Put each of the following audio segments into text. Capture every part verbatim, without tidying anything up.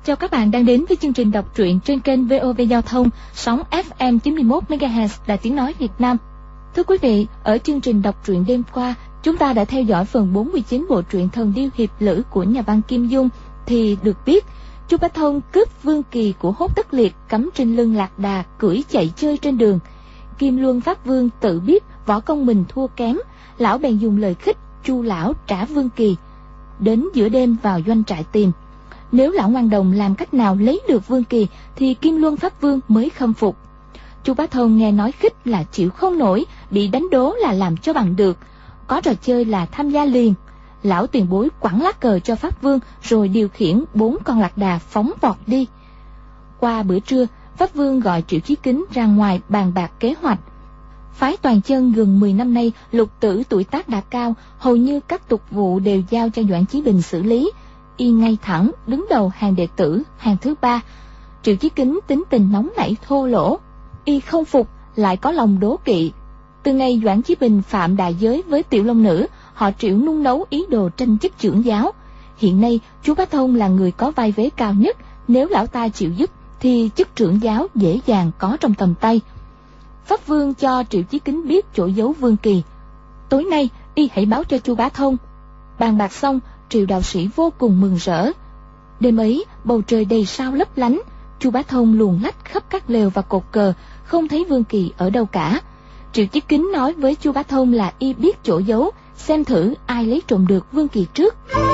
Chào các bạn đang đến với chương trình đọc truyện trên kênh vê o vê Giao thông, sóng ép em chín mươi mốt mê ga héc là tiếng nói Việt Nam. Thưa quý vị, ở chương trình đọc truyện đêm qua, chúng ta đã theo dõi phần bốn mươi chín bộ truyện Thần Điêu Hiệp Lữ của nhà văn Kim Dung, thì được biết, Chu Bá Thông cướp vương kỳ của Hốt Tất Liệt cắm trên lưng Lạc Đà cưỡi chạy chơi trên đường. Kim Luân Pháp Vương tự biết võ công mình thua kém, lão bèn dùng lời khích Chu lão trả vương kỳ. Đến giữa đêm vào doanh trại tìm. Nếu lão ngoan đồng làm cách nào lấy được vương kỳ thì Kim Luân Pháp Vương mới khâm phục. Chu Bá Thông nghe nói khích là chịu không nổi, bị đánh đố là làm cho bằng được, có trò chơi là tham gia liền. Lão tiền bối quẳng lá cờ cho Pháp Vương rồi điều khiển bốn con lạc đà phóng vọt đi. Qua bữa trưa, Pháp Vương gọi Triệu Chí Kính ra ngoài bàn bạc kế hoạch. Phái Toàn Chân gần mười năm nay, Lục Tử tuổi tác đã cao, hầu như các tục vụ đều giao cho Doãn Chí Bình xử lý. Y ngay thẳng đứng đầu hàng đệ tử, hàng thứ ba. Triệu Chí Kính tính tình nóng nảy thô lỗ, y không phục lại có lòng đố kỵ. Từ ngày Doãn Chí Bình phạm đại giới với Tiểu Long Nữ, họ Triệu nung nấu ý đồ tranh chức trưởng giáo. Hiện nay Chu Bá Thông là người có vai vế cao nhất, nếu lão ta chịu giúp thì chức trưởng giáo dễ dàng có trong tầm tay. Pháp Vương cho Triệu Chí Kính biết chỗ giấu vương kỳ. Tối nay y hãy báo cho Chu Bá Thông. Bàn bạc xong, Triệu đạo sĩ vô cùng mừng rỡ. Đêm ấy bầu trời đầy sao lấp lánh, Chu Bá Thông luồn lách khắp các lều và cột cờ, không thấy vương kỳ ở đâu cả. Triệu Chí Kính nói với Chu Bá Thông là y biết chỗ giấu, xem thử ai lấy trộm được vương kỳ trước.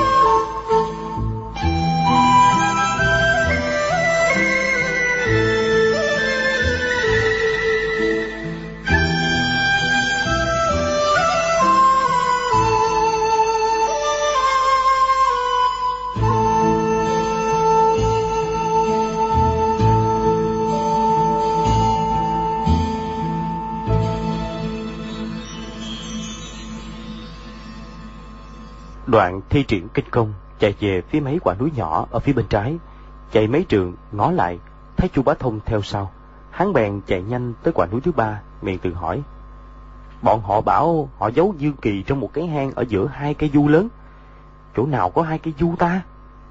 Đoạn thi triển kinh công chạy về phía mấy quả núi nhỏ ở phía bên trái, chạy mấy trường ngó lại thấy Chu Bá Thông theo sau. Hắn bèn chạy nhanh tới quả núi thứ ba, miệng tự hỏi: bọn họ bảo họ giấu dương kỳ trong một cái hang ở giữa hai cây du lớn, chỗ nào có hai cây du ta?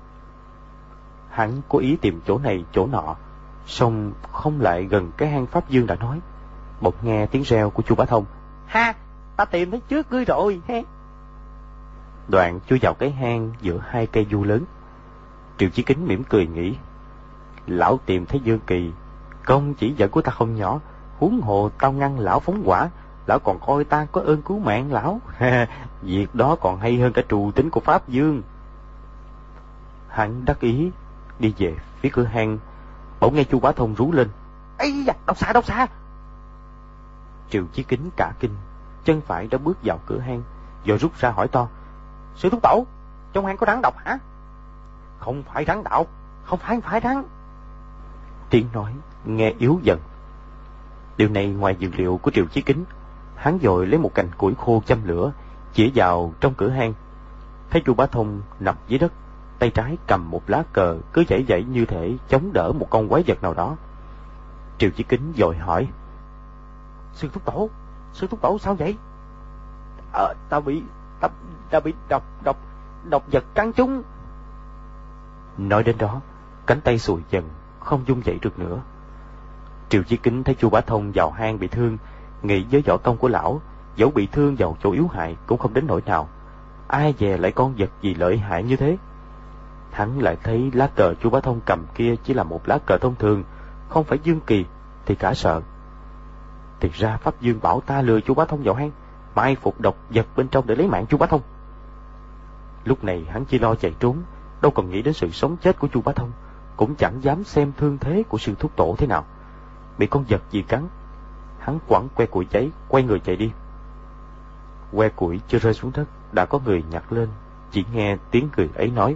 Hắn cố ý tìm chỗ này chỗ nọ, song không lại gần cái hang Pháp Dương đã nói. Bỗng nghe tiếng reo của Chu Bá Thông: ha, ta tìm thấy trước ngươi rồi he. Đoạn chui vào cái hang giữa hai cây du lớn. Triệu Chí Kính mỉm cười nghĩ: lão tìm thấy dương kỳ, công chỉ dẫn của ta không nhỏ, huống hồ tao ngăn lão phóng hỏa, lão còn coi ta có ơn cứu mạng lão. Việc đó còn hay hơn cả trù tính của Pháp Dương. Hắn đắc ý đi về phía cửa hang, bỗng nghe Chu Bá Thông rú lên: ây da, độc xạ, độc xạ! Triệu Chí Kính cả kinh, chân phải đã bước vào cửa hang, rồi rút ra hỏi to: sư thúc tổ, trong hang có rắn độc hả? Không phải rắn độc, không phải, không phải rắn. Tiếng nói nghe yếu dần. Điều này ngoài dự liệu của Triệu Chí Kính. Hắn vội lấy một cành củi khô châm lửa, chĩa vào trong cửa hang. Thấy Chu Bá Thông nằm dưới đất, tay trái cầm một lá cờ cứ giãy giãy như thể chống đỡ một con quái vật nào đó. Triệu Chí Kính vội hỏi: sư thúc tổ, sư thúc tổ sao vậy? Ờ, ta bị ta, ta bị độc độc độc vật cắn trúng. Nói đến đó, cánh tay sùi dần, không dung dậy được nữa. Triệu Chí Kính thấy Chu Bá Thông vào hang bị thương, nghĩ với võ công của lão, dẫu bị thương vào chỗ yếu hại cũng không đến nỗi nào. Ai dè lại con vật gì lợi hại như thế? Hắn lại thấy lá cờ Chu Bá Thông cầm kia chỉ là một lá cờ thông thường, không phải dương kỳ, thì cả sợ. Thì ra Pháp Dương bảo ta lừa Chu Bá Thông vào hang, mai phục độc vật bên trong để lấy mạng Chu Bá Thông. Lúc này hắn chỉ lo chạy trốn, đâu còn nghĩ đến sự sống chết của Chu Bá Thông, cũng chẳng dám xem thương thế của sư thúc tổ thế nào. Bị con vật gì cắn, hắn quẳng que củi cháy, quay người chạy đi. Que củi chưa rơi xuống đất, đã có người nhặt lên. Chỉ nghe tiếng cười ấy nói: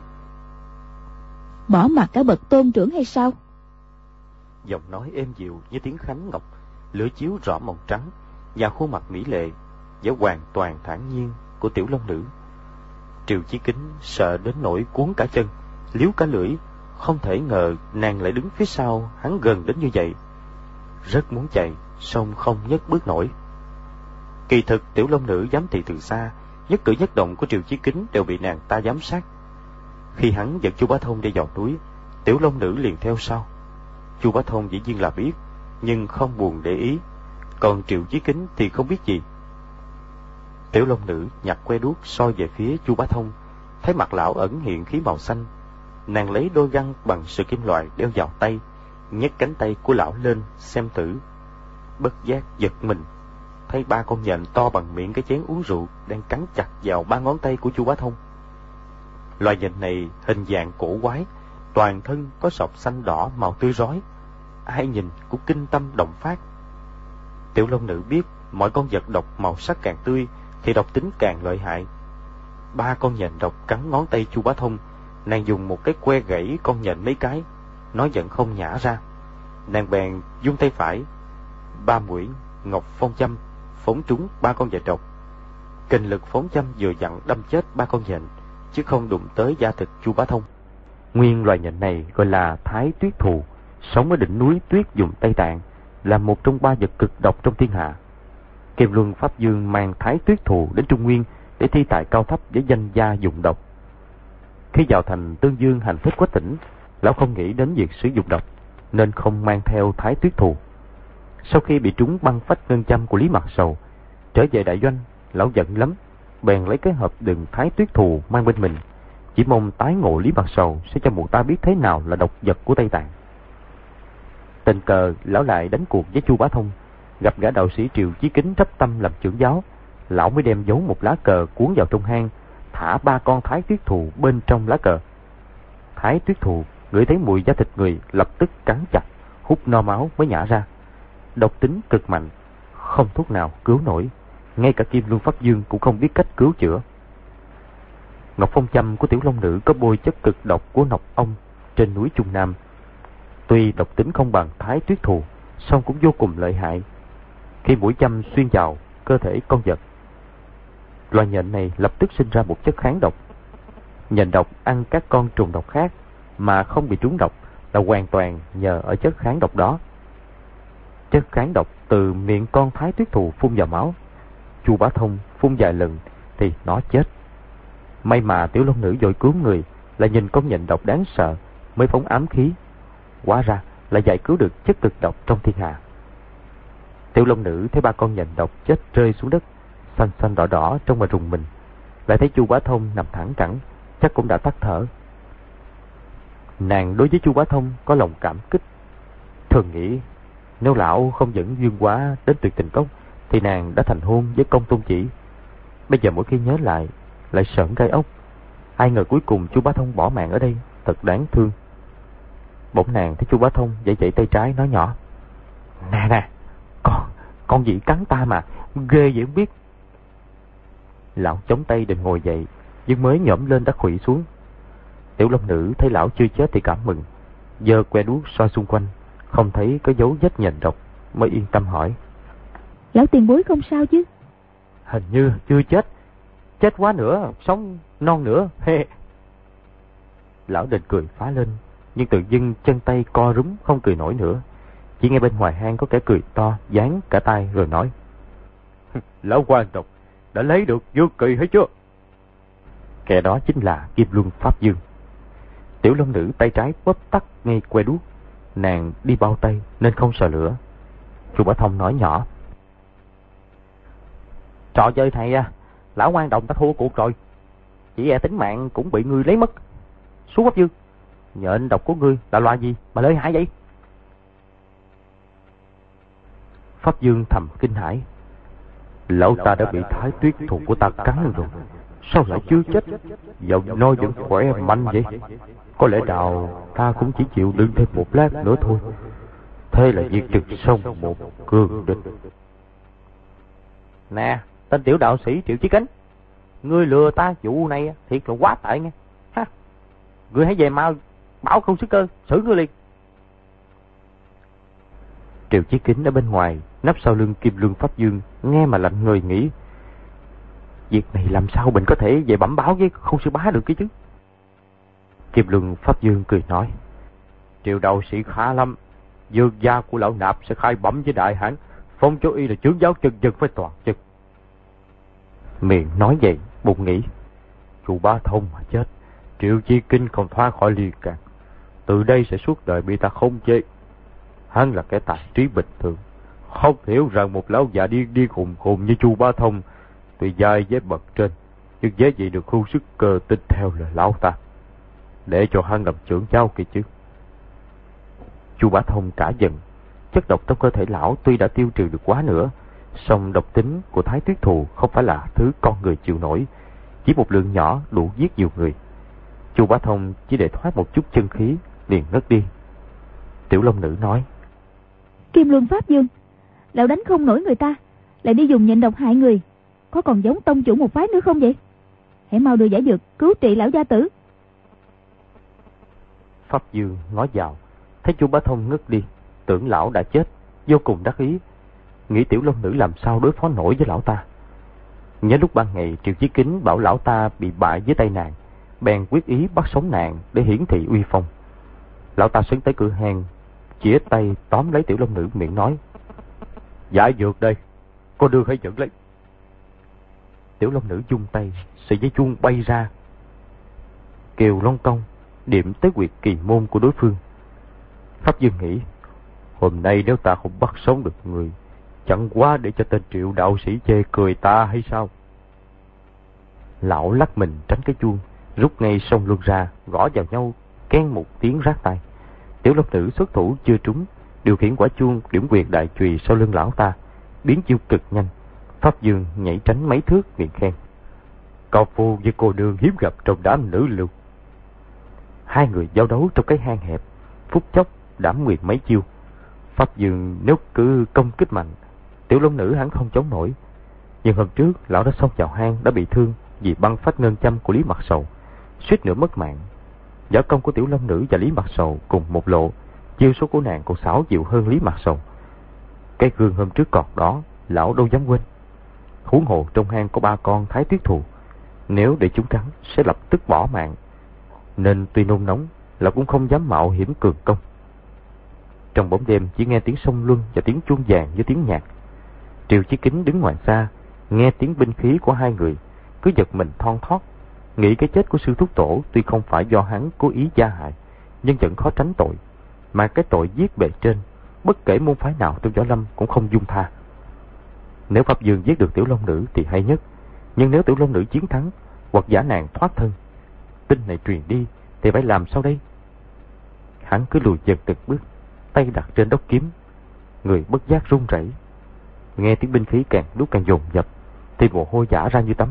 bỏ mặt cả bậc tôn trưởng hay sao? Giọng nói êm dịu như tiếng khánh ngọc, lửa chiếu rõ màu trắng và khuôn mặt mỹ lệ và hoàn toàn thản nhiên của Tiểu Long Nữ. Triệu Chí Kính sợ đến nỗi cuốn cả chân, liếu cả lưỡi, không thể ngờ nàng lại đứng phía sau hắn gần đến như vậy. Rất muốn chạy, song không nhấc bước nổi. Kỳ thực Tiểu Long Nữ giám thị từ xa, nhất cử nhất động của Triệu Chí Kính đều bị nàng ta giám sát. Khi hắn dẫn Chu Bá Thông đi vào núi, Tiểu Long Nữ liền theo sau. Chu Bá Thông dĩ nhiên là biết, nhưng không buồn để ý, còn Triệu Chí Kính thì không biết gì. Tiểu Long Nữ nhặt que đuốc soi về phía Chu Bá Thông, thấy mặt lão ẩn hiện khí màu xanh. Nàng lấy đôi găng bằng sợi kim loại đeo vào tay, nhấc cánh tay của lão lên xem thử. Bất giác giật mình, thấy ba con nhện to bằng miệng cái chén uống rượu đang cắn chặt vào ba ngón tay của Chu Bá Thông. Loài nhện này hình dạng cổ quái, toàn thân có sọc xanh đỏ màu tươi rói, ai nhìn cũng kinh tâm động phát. Tiểu Long Nữ biết mọi con vật độc màu sắc càng tươi thì độc tính càng lợi hại. Ba con nhện độc cắn ngón tay Chu Bá Thông, nàng dùng một cái que gãy con nhện mấy cái, nó vẫn không nhả ra. Nàng bèn dung tay phải, ba mũi ngọc phong châm phóng trúng ba con nhện độc. Kình lực phóng châm vừa dặn đâm chết ba con nhện, chứ không đụng tới da thịt Chu Bá Thông. Nguyên loài nhện này gọi là Thái Tuyết Thù, sống ở đỉnh núi Tuyết vùng Tây Tạng, là một trong ba vật cực độc trong thiên hạ. Kim Luân Pháp Dương mang Thái Tuyết Thù đến Trung Nguyên để thi tài cao thấp với danh gia dụng độc. Khi vào thành Tương Dương hành thích Quách Tỉnh, lão không nghĩ đến việc sử dụng độc, nên không mang theo Thái Tuyết Thù. Sau khi bị trúng băng phách ngân châm của Lý Mạc Sầu, trở về đại doanh, lão giận lắm, bèn lấy cái hộp đựng Thái Tuyết Thù mang bên mình, chỉ mong tái ngộ Lý Mạc Sầu sẽ cho mụ ta biết thế nào là độc vật của Tây Tạng. Tình cờ lão lại đánh cuộc với Chu Bá Thông, gặp gã đạo sĩ Triệu Chí Kính trấp tâm làm trưởng giáo, lão mới đem giấu một lá cờ cuốn vào trong hang, thả ba con Thái Tuyết Thù bên trong lá cờ. Thái Tuyết Thù ngửi thấy mùi da thịt người, lập tức cắn chặt, hút no máu mới nhả ra. Độc tính cực mạnh, không thuốc nào cứu nổi, ngay cả Kim Luân Pháp Dương cũng không biết cách cứu chữa. Ngọc phong châm của Tiểu Long Nữ có bôi chất cực độc của nọc ong trên núi Trung Nam. Tuy độc tính không bằng Thái Tuyết Thù, song cũng vô cùng lợi hại. Khi mũi châm xuyên vào cơ thể con vật, loài nhện này lập tức sinh ra một chất kháng độc. Nhện độc ăn các con trùng độc khác mà không bị trúng độc là hoàn toàn nhờ ở chất kháng độc đó. Chất kháng độc từ miệng con Thái Tuyết Thù phun vào máu. Chu Bá Thông phun vài lần thì nó chết. May mà Tiểu Long Nữ vội cứu người, là nhìn con nhện độc đáng sợ mới phóng ám khí, hóa ra là giải cứu được chất cực độc trong thiên hạ. Tiểu Long Nữ thấy ba con nhện độc chết rơi xuống đất, xanh xanh đỏ đỏ trong mà rùng mình, lại thấy Chu Bá Thông nằm thẳng cẳng, chắc cũng đã tắt thở. Nàng đối với Chu Bá Thông có lòng cảm kích, thường nghĩ nếu lão không dẫn Dương Quá đến Tuyệt Tình Cốc thì nàng đã thành hôn với Công Tôn Chỉ. Bây giờ mỗi khi nhớ lại lại sởn gai ốc. Ai ngờ cuối cùng Chu Bá Thông bỏ mạng ở đây, thật đáng thương. Bỗng nàng thấy Chu Bá Thông giãy giãy tay trái nói nhỏ: Nè nè, con con gì cắn ta mà ghê vậy không biết. Lão chống tay định ngồi dậy, nhưng mới nhổm lên đã khuỵu xuống. Tiểu Long Nữ thấy lão chưa chết thì cảm mừng, giơ que đuốc soi xung quanh, không thấy có dấu vết nhện độc, mới yên tâm hỏi: Lão tiền bối không sao chứ? Hình như chưa chết, chết quá nữa, sống non nữa. He. Lão định cười phá lên, nhưng tự dưng chân tay co rúm không cười nổi nữa. Chỉ nghe bên ngoài hang có kẻ cười to, dán cả tay rồi nói: Lão quan tộc đã lấy được Dương Kỳ hay chưa? Kẻ đó chính là Kim Luân Pháp Dương. Tiểu Long Nữ tay trái bóp tắt ngay que đuốc, nàng đi bao tay nên không sợ lửa. Chu Bá Thông nói nhỏ: Trò chơi thầy à, lão quan đồng ta thua cuộc rồi, chỉ e tính mạng cũng bị ngươi lấy mất. Sú Pháp Dương, nhện độc của ngươi là loại gì mà lợi hại vậy? Pháp Dương thầm kinh hãi: Lão ta đã bị Thái Tuyết Thù của ta cắn rồi, sao lại chưa chết? Giọng nói vẫn khỏe mạnh vậy. Có lẽ nào ta cũng chỉ chịu đựng thêm một lát nữa thôi. Thế là diệt trừ xong một cường địch. Nè, tên tiểu đạo sĩ Triệu Chí Kính, ngươi lừa ta vụ này thiệt là quá tệ nghe. Ha, ngươi hãy về mau bảo Không Sức Cơ xử ngươi liền. Triệu Chí Kính ở bên ngoài nấp sau lưng Kim Luân Pháp Dương, nghe mà lạnh người, nghĩ việc này làm sao mình có thể về bẩm báo với Không Sư Bá được cái chứ. Kim Luân Pháp Dương cười nói: Triệu đạo sĩ khá lắm, Dương gia của lão nạp sẽ khai bẩm với đại hãn, phong cho y là chướng giáo chân dân phải toàn chân. Miệng nói vậy, bụng nghĩ: Chu Bá Thông mà chết, Triệu Chi Kinh còn thoát khỏi liên can, từ đây sẽ suốt đời bị ta khống chế. Hắn là kẻ tài trí bình thường, không hiểu rằng một lão già điên điên khùng khùng như Chu Bá Thông, tuy vai với bậc trên, nhưng dễ gì được khu sức cơ tin theo lời lão ta, để cho hắn làm trưởng cháu kia chứ. Chu Bá Thông cả giận. Chất độc trong cơ thể lão tuy đã tiêu trừ được quá nữa, song độc tính của Thái Tuyết Thù không phải là thứ con người chịu nổi. Chỉ một lượng nhỏ đủ giết nhiều người. Chu Bá Thông chỉ để thoát một chút chân khí liền ngất đi. Tiểu Long Nữ nói: Kim Luân Pháp Dương, lão đánh không nổi người ta, lại đi dùng nhịn độc hại người, có còn giống tông chủ một phái nữa không vậy? Hãy mau đưa giải dược cứu trị lão gia tử. Pháp Dương nói vào, thấy Chu Bá Thông ngất đi, tưởng lão đã chết, vô cùng đắc ý, nghĩ Tiểu Long Nữ làm sao đối phó nổi với lão ta. Nhớ lúc ban ngày Triệu Chí Kính bảo lão ta bị bại với tay nàng, bèn quyết ý bắt sống nàng để hiển thị uy phong. Lão ta sấn tới cửa hàng, chĩa tay tóm lấy Tiểu Long Nữ, miệng nói: Giải dược đây, cô đưa hãy dẫn lấy. Tiểu Long Nữ dung tay, sợi dây chuông bay ra, kêu long công điểm tới huyệt kỳ môn của đối phương. Pháp Dương nghĩ, hôm nay nếu ta không bắt sống được người, chẳng quá để cho tên Triệu đạo sĩ chê cười ta hay sao? Lão lắc mình tránh cái chuông, rút ngay sông luân ra, gõ vào nhau, keng một tiếng rát tai. Tiểu Long Nữ xuất thủ chưa trúng, điều khiển quả chuông điểm huyệt đại chùy sau lưng lão ta, biến chiêu cực nhanh. Pháp Dương nhảy tránh mấy thước, miệng khen: Cao phu với cô nương hiếm gặp trong đám nữ lưu. Hai người giao đấu trong cái hang hẹp, phút chốc đảm mười mấy chiêu. Pháp Dương nếu cứ công kích mạnh, Tiểu Long Nữ hắn không chống nổi. Nhưng hôm trước lão đã xông vào hang đã bị thương vì băng phách ngân châm của Lý Mặt Sầu, suýt nữa mất mạng. Võ công của Tiểu Long Nữ và Lý Mặt Sầu cùng một lộ, chiêu số của nàng còn xảo diệu hơn Lý Mặt Sầu. Cái gương hôm trước cọt đó lão đâu dám quên. Huống hồ trong hang có ba con Thái Tuyết Thù, nếu để chúng cắn sẽ lập tức bỏ mạng, nên tuy nôn nóng lão cũng không dám mạo hiểm cường công. Trong bóng đêm chỉ nghe tiếng sông luân và tiếng chuông vàng với tiếng nhạc. Triệu Chí Kính đứng ngoài xa, nghe tiếng binh khí của hai người, cứ giật mình thon thót, nghĩ cái chết của sư thúc tổ tuy không phải do hắn cố ý gia hại, nhưng vẫn khó tránh tội, mà cái tội giết bề trên, bất kể môn phái nào trong võ lâm cũng không dung tha. Nếu Pháp Dương giết được Tiểu Long Nữ thì hay nhất, nhưng nếu Tiểu Long Nữ chiến thắng hoặc giả nàng thoát thân, tin này truyền đi thì phải làm sao đây? Hắn cứ lùi dần từng bước, tay đặt trên đốc kiếm, người bất giác run rẩy. Nghe tiếng binh khí càng lúc càng dồn dập, thì mồ hôi vã ra như tắm.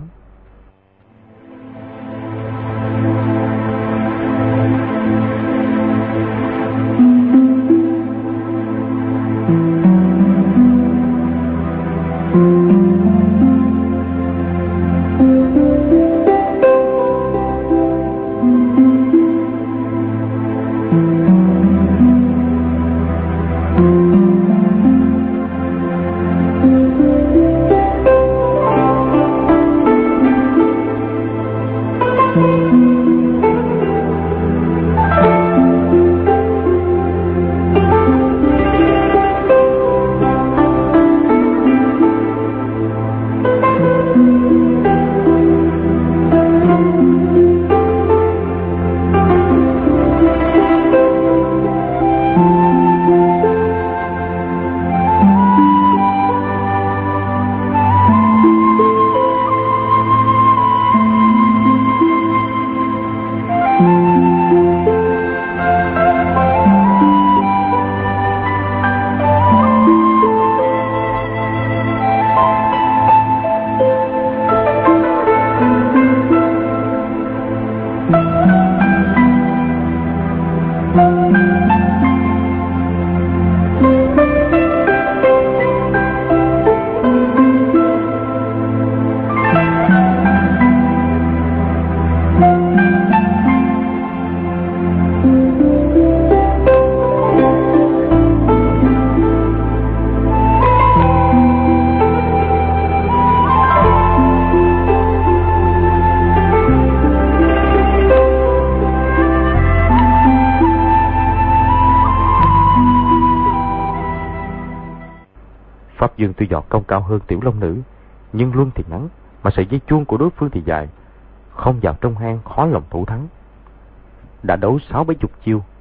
Pháp Dương tuy võ công cao hơn Tiểu Long Nữ, nhưng luân thì ngắn, mà sợi dây chuông của đối phương thì dài, không vào trong hang khó lòng thủ thắng. Đã đấu sáu bảy chục chiêu,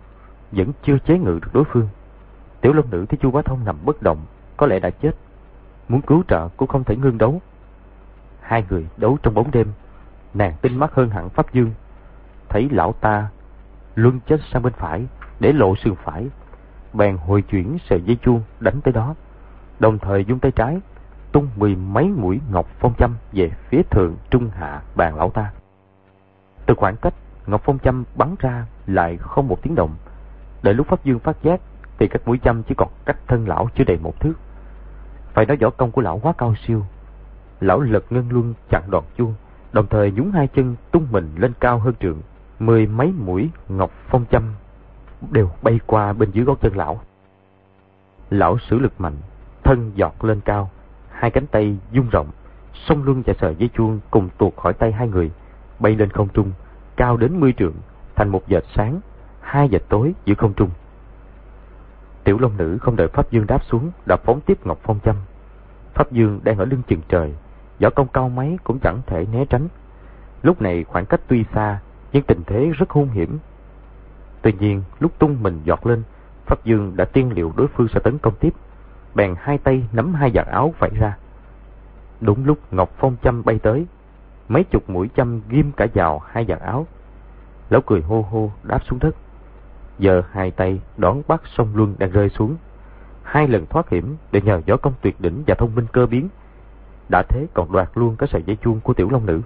vẫn chưa chế ngự được đối phương. Tiểu Long Nữ thấy Chu Bá Thông nằm bất động, có lẽ đã chết, muốn cứu trợ cũng không thể ngưng đấu. Hai người đấu trong bóng đêm, nàng tinh mắt hơn hẳn Pháp Dương, thấy lão ta luân chết sang bên phải để lộ sườn phải, bèn hồi chuyển sợi dây chuông đánh tới đó, đồng thời dung tay trái tung mười mấy mũi ngọc phong châm về phía thượng trung hạ bàn lão ta. Từ khoảng cách ngọc phong châm bắn ra lại không một tiếng động. Đợi lúc Pháp Dương phát giác thì các mũi châm chỉ còn cách thân lão chưa đầy một thước. Phải nói võ công của lão quá cao siêu. Lão lật ngân luân chặn đòn chuông, đồng thời nhún hai chân tung mình lên cao hơn trượng. Mười mấy mũi ngọc phong châm đều bay qua bên dưới gót chân lão. Lão sử lực mạnh, thân giọt lên cao, hai cánh tay vung rộng, song luân và sợi dây chuông cùng tuột khỏi tay hai người, bay lên không trung, cao đến mươi trượng, thành một vệt sáng, hai vệt tối giữa không trung. Tiểu Long Nữ không đợi Pháp Dương đáp xuống, đã phóng tiếp ngọc phong châm. Pháp Dương đang ở lưng chừng trời, võ công cao mấy cũng chẳng thể né tránh. Lúc này khoảng cách tuy xa, nhưng tình thế rất hung hiểm. Tuy nhiên, lúc tung mình giọt lên, Pháp Dương đã tiên liệu đối phương sẽ tấn công tiếp, bèn hai tay nắm hai vạt áo vẩy ra. Đúng lúc ngọc phong châm bay tới, mấy chục mũi châm ghim cả vào hai vạt áo. Lão cười hô hô đáp xuống đất, giờ hai tay đón bắt song luân đang rơi xuống, hai lần thoát hiểm để nhờ võ công tuyệt đỉnh và thông minh cơ biến, đã thế còn đoạt luôn cái sợi dây chuông của Tiểu Long Nữ.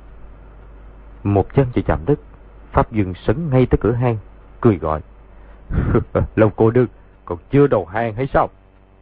Một chân chỉ chạm đất, Pháp Dương sấn ngay tới cửa hang, cười gọi: Long cô nương còn chưa đầu hang hay sao?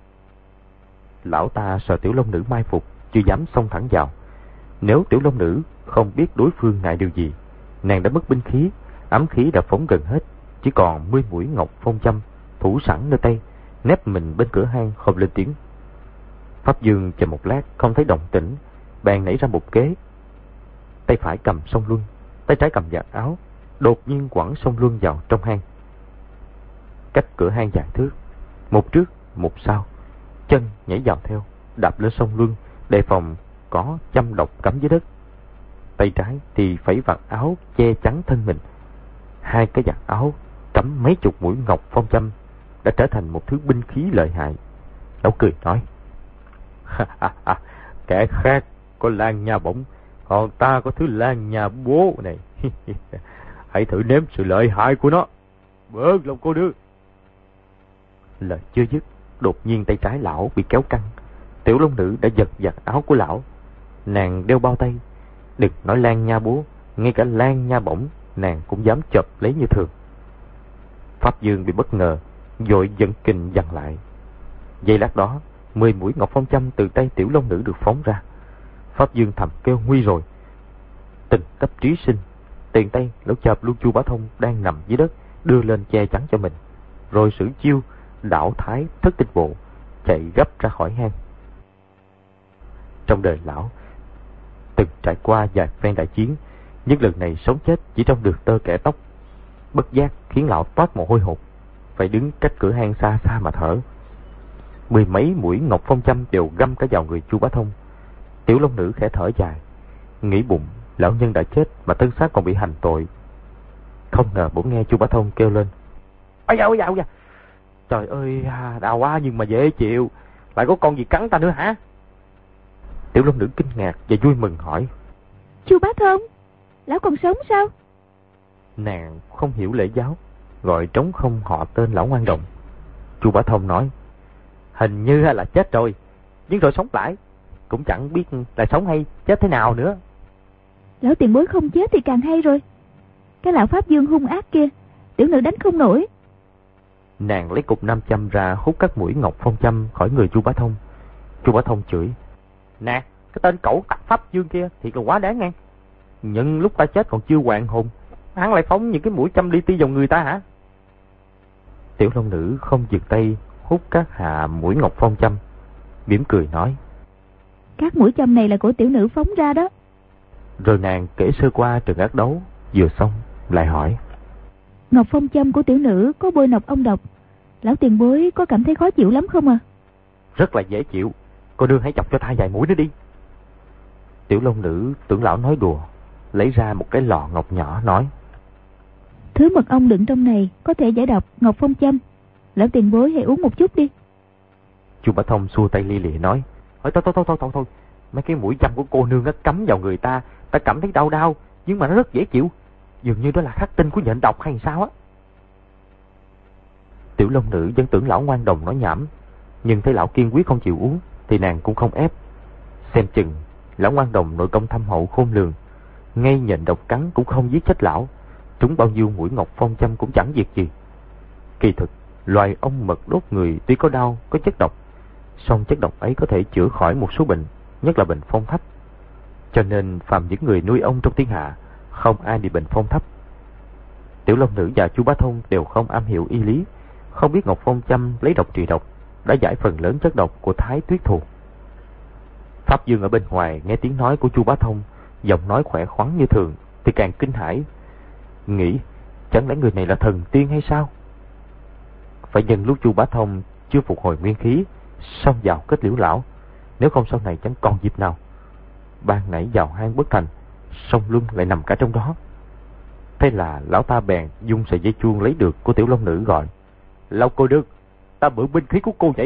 Lão ta sợ Tiểu Long Nữ mai phục, chưa dám xông thẳng vào. Nếu Tiểu Long Nữ không biết đối phương ngại điều gì, nàng đã mất binh khí, ám khí đã phóng gần hết, chỉ còn mươi mũi ngọc phong châm thủ sẵn nơi tay, nép mình bên cửa hang không lên tiếng. Pháp Dương chờ một lát không thấy động tĩnh, bèn nảy ra một kế. Tay phải cầm song luân, tay trái cầm vạt áo, đột nhiên quẳng song luân vào trong hang. Cách cửa hang vài thước, một trước một sau, chân nhảy vào theo, đạp lên song luân, đề phòng có châm độc cắm dưới đất. Tay trái thì phẩy vạt áo che chắn thân mình. Hai cái vạt áo cắm mấy chục mũi ngọc phong châm đã trở thành một thứ binh khí lợi hại. Lão cười nói: Kẻ khác có lan nha bổng, còn ta có thứ lan nha bố này. Hãy thử nếm sự lợi hại của nó. Bớt lòng cô nương. Lời chưa dứt, đột nhiên tay trái lão bị kéo căng. Tiểu Long Nữ đã giật vạt áo của lão. Nàng đeo bao tay, đừng nói lan nha bố, ngay cả lan nha bổng nàng cũng dám chộp lấy như thường. Pháp Dương bị bất ngờ, vội dẫn kình giằng lại. Giây lát đó, mười mũi ngọc phong châm từ tay Tiểu Long Nữ được phóng ra. Pháp Dương thầm kêu nguy rồi. Tình cấp trí sinh, tiền tay lão chộp luôn Chu Bá Thông đang nằm dưới đất, đưa lên che chắn cho mình, rồi sử chiêu đảo thái thất tinh bộ, chạy gấp ra khỏi hang. Trong đời lão từng trải qua vài phen đại chiến, nhưng lần này sống chết chỉ trong được tơ kẻ tóc, bất giác khiến lão toát mồ hôi hột, phải đứng cách cửa hang xa xa mà thở. Mười mấy mũi ngọc phong châm đều găm cả vào người Chu Bá Thông. Tiểu Long Nữ khẽ thở dài, nghĩ bụng lão nhân đã chết mà thân xác còn bị hành tội. Không ngờ bỗng nghe Chu Bá Thông kêu lên: Ôi da, ôi da, ôi da. Trời ơi, đau quá nhưng mà dễ chịu, lại có con gì cắn ta nữa hả? Tiểu Long Nữ kinh ngạc và vui mừng hỏi: Chu Bá Thông, lão còn sống sao? Nàng không hiểu lễ giáo, gọi trống không họ tên lão ngoan đồng. Chu Bá Thông nói: Hình như là chết rồi, nhưng rồi sống lại, cũng chẳng biết là sống hay chết thế nào nữa. Lão tiền bối không chết thì càng hay rồi. Cái lão Pháp Dương hung ác kia, Tiểu Nữ đánh không nổi. Nàng lấy cục nam châm ra hút các mũi ngọc phong châm khỏi người Chu Bá Thông. Chu Bá Thông chửi: Nè, cái tên cẩu tặc Pháp Dương kia thiệt là quá đáng ngang. Nhưng lúc ta chết còn chưa hoàn hồn, hắn lại phóng những cái mũi châm li ti vào người ta hả? Tiểu Long Nữ không dừng tay hút các hạ mũi ngọc phong châm, mỉm cười nói: Các mũi châm này là của Tiểu Nữ phóng ra đó. Rồi nàng kể sơ qua trận ác đấu, vừa xong lại hỏi: Ngọc phong châm của Tiểu Nữ có bôi nọc ong độc, lão tiền bối có cảm thấy khó chịu lắm không à? Rất là dễ chịu, cô nương hãy chọc cho ta vài mũi nữa đi. Tiểu Long Nữ tưởng lão nói đùa, lấy ra một cái lọ ngọc nhỏ nói: Thứ mật ong đựng trong này có thể giải độc Ngọc Phong châm. Lão tiền bối hãy uống một chút đi. Chu Bá Thông xua tay li lịa nói: Thôi thôi thôi thôi thôi thôi, mấy cái mũi châm của cô nương nó cắm vào người ta, ta cảm thấy đau đau, nhưng mà nó rất dễ chịu, dường như đó là khắc tinh của nhện độc hay sao á. Tiểu Long Nữ vẫn tưởng lão ngoan đồng nói nhảm, nhưng thấy lão kiên quyết không chịu uống thì nàng cũng không ép. Xem chừng lão ngoan đồng nội công thâm hậu khôn lường, ngay nhện độc cắn cũng không giết chết lão, trúng bao nhiêu mũi Ngọc Phong châm cũng chẳng việc gì. Kỳ thực loài ong mật đốt người tuy có đau, có chất độc, song chất độc ấy có thể chữa khỏi một số bệnh, nhất là bệnh phong thấp. Cho nên phàm những người nuôi ong trong thiên hạ, không ai bị bệnh phong thấp. Tiểu Long Nữ và Chu Bá Thông đều không am hiểu y lý, không biết Ngọc Phong châm lấy độc trị độc, đã giải phần lớn chất độc của Thái Tuyết Thù. Pháp Dương ở bên ngoài nghe tiếng nói của Chu Bá Thông, giọng nói khỏe khoắn như thường, thì càng kinh hãi, nghĩ chẳng lẽ người này là thần tiên hay sao? Phải nhân lúc Chu Bá Thông chưa phục hồi nguyên khí, xông vào kết liễu lão, nếu không sau này chẳng còn dịp nào. Ban nãy vào hang bất thành, song luân lại nằm cả trong đó. Thế là lão ta bèn dung sợi dây chuông lấy được của Tiểu Long Nữ gọi: Lão cô nương, ta mượn binh khí của cô vậy.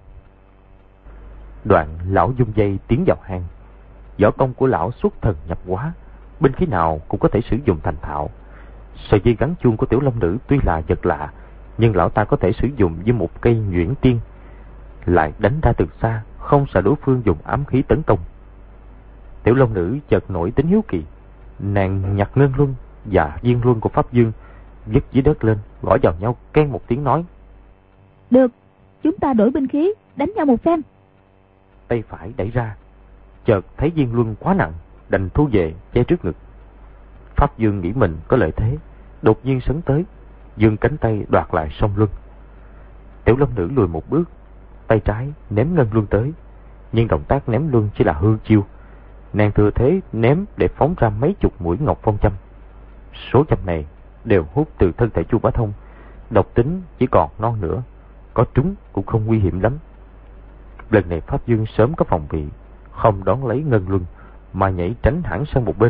Đoạn lão dung dây tiến vào hang. Võ công của lão xuất thần nhập hóa, binh khí nào cũng có thể sử dụng thành thạo. Sợi dây gắn chuông của Tiểu Long Nữ tuy là vật lạ, nhưng lão ta có thể sử dụng với một cây nhuyễn tiên, lại đánh ra từ xa, không sợ đối phương dùng ám khí tấn công. Tiểu Long Nữ chợt nổi tính hiếu kỳ, nàng nhặt ngân luân và viên luân của Pháp Dương vứt dưới đất lên, gõ vào nhau keng một tiếng nói: Được, chúng ta đổi binh khí, đánh nhau một phen. Tay phải đẩy ra, chợt thấy viên luân quá nặng, đành thu về che trước ngực. Pháp Dương nghĩ mình có lợi thế, đột nhiên sấn tới, giương cánh tay đoạt lại song luân. Tiểu Long Nữ lùi một bước, tay trái ném ngân luân tới, nhưng động tác ném luân chỉ là hư chiêu. Nàng thừa thế ném để phóng ra mấy chục mũi Ngọc Phong châm. Số châm này đều hút từ thân thể Chu Bá Thông, độc tính chỉ còn non nữa, có trúng cũng không nguy hiểm lắm. Lần này Pháp Dương sớm có phòng bị, không đón lấy ngân luân mà nhảy tránh hẳn sang một bên.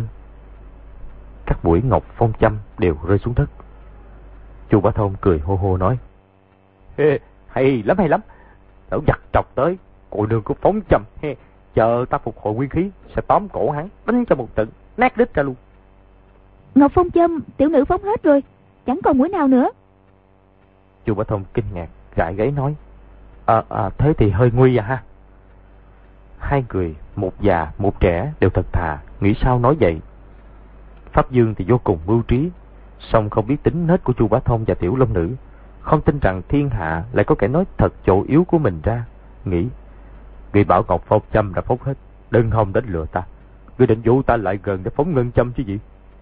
Các mũi Ngọc Phong châm đều rơi xuống đất. Chu Bá Thông cười hô hô nói: Ê, hay lắm hay lắm, lão giặc trọc tới, cô nương có phóng châm, he, chờ ta phục hồi nguyên khí sẽ tóm cổ hắn, đánh cho một trận nát đít ra luôn. Ngọc Phong châm tiểu nữ phóng hết rồi, chẳng còn mũi nào nữa. Chu Bá Thông kinh ngạc gãi gáy nói: À, à thế thì hơi nguy à ha. Hai người, một già một trẻ đều thật thà, nghĩ sao nói vậy. Pháp Dương thì vô cùng mưu trí, song không biết tính nết của Chu Bá Thông và Tiểu Long Nữ, không tin rằng thiên hạ lại có kẻ nói thật chỗ yếu của mình ra, nghĩ: Người bảo Ngọc Phong châm đã phóng hết, đừng hòng đến lừa ta, người định dụ ta lại gần để phóng ngân châm chứ gì.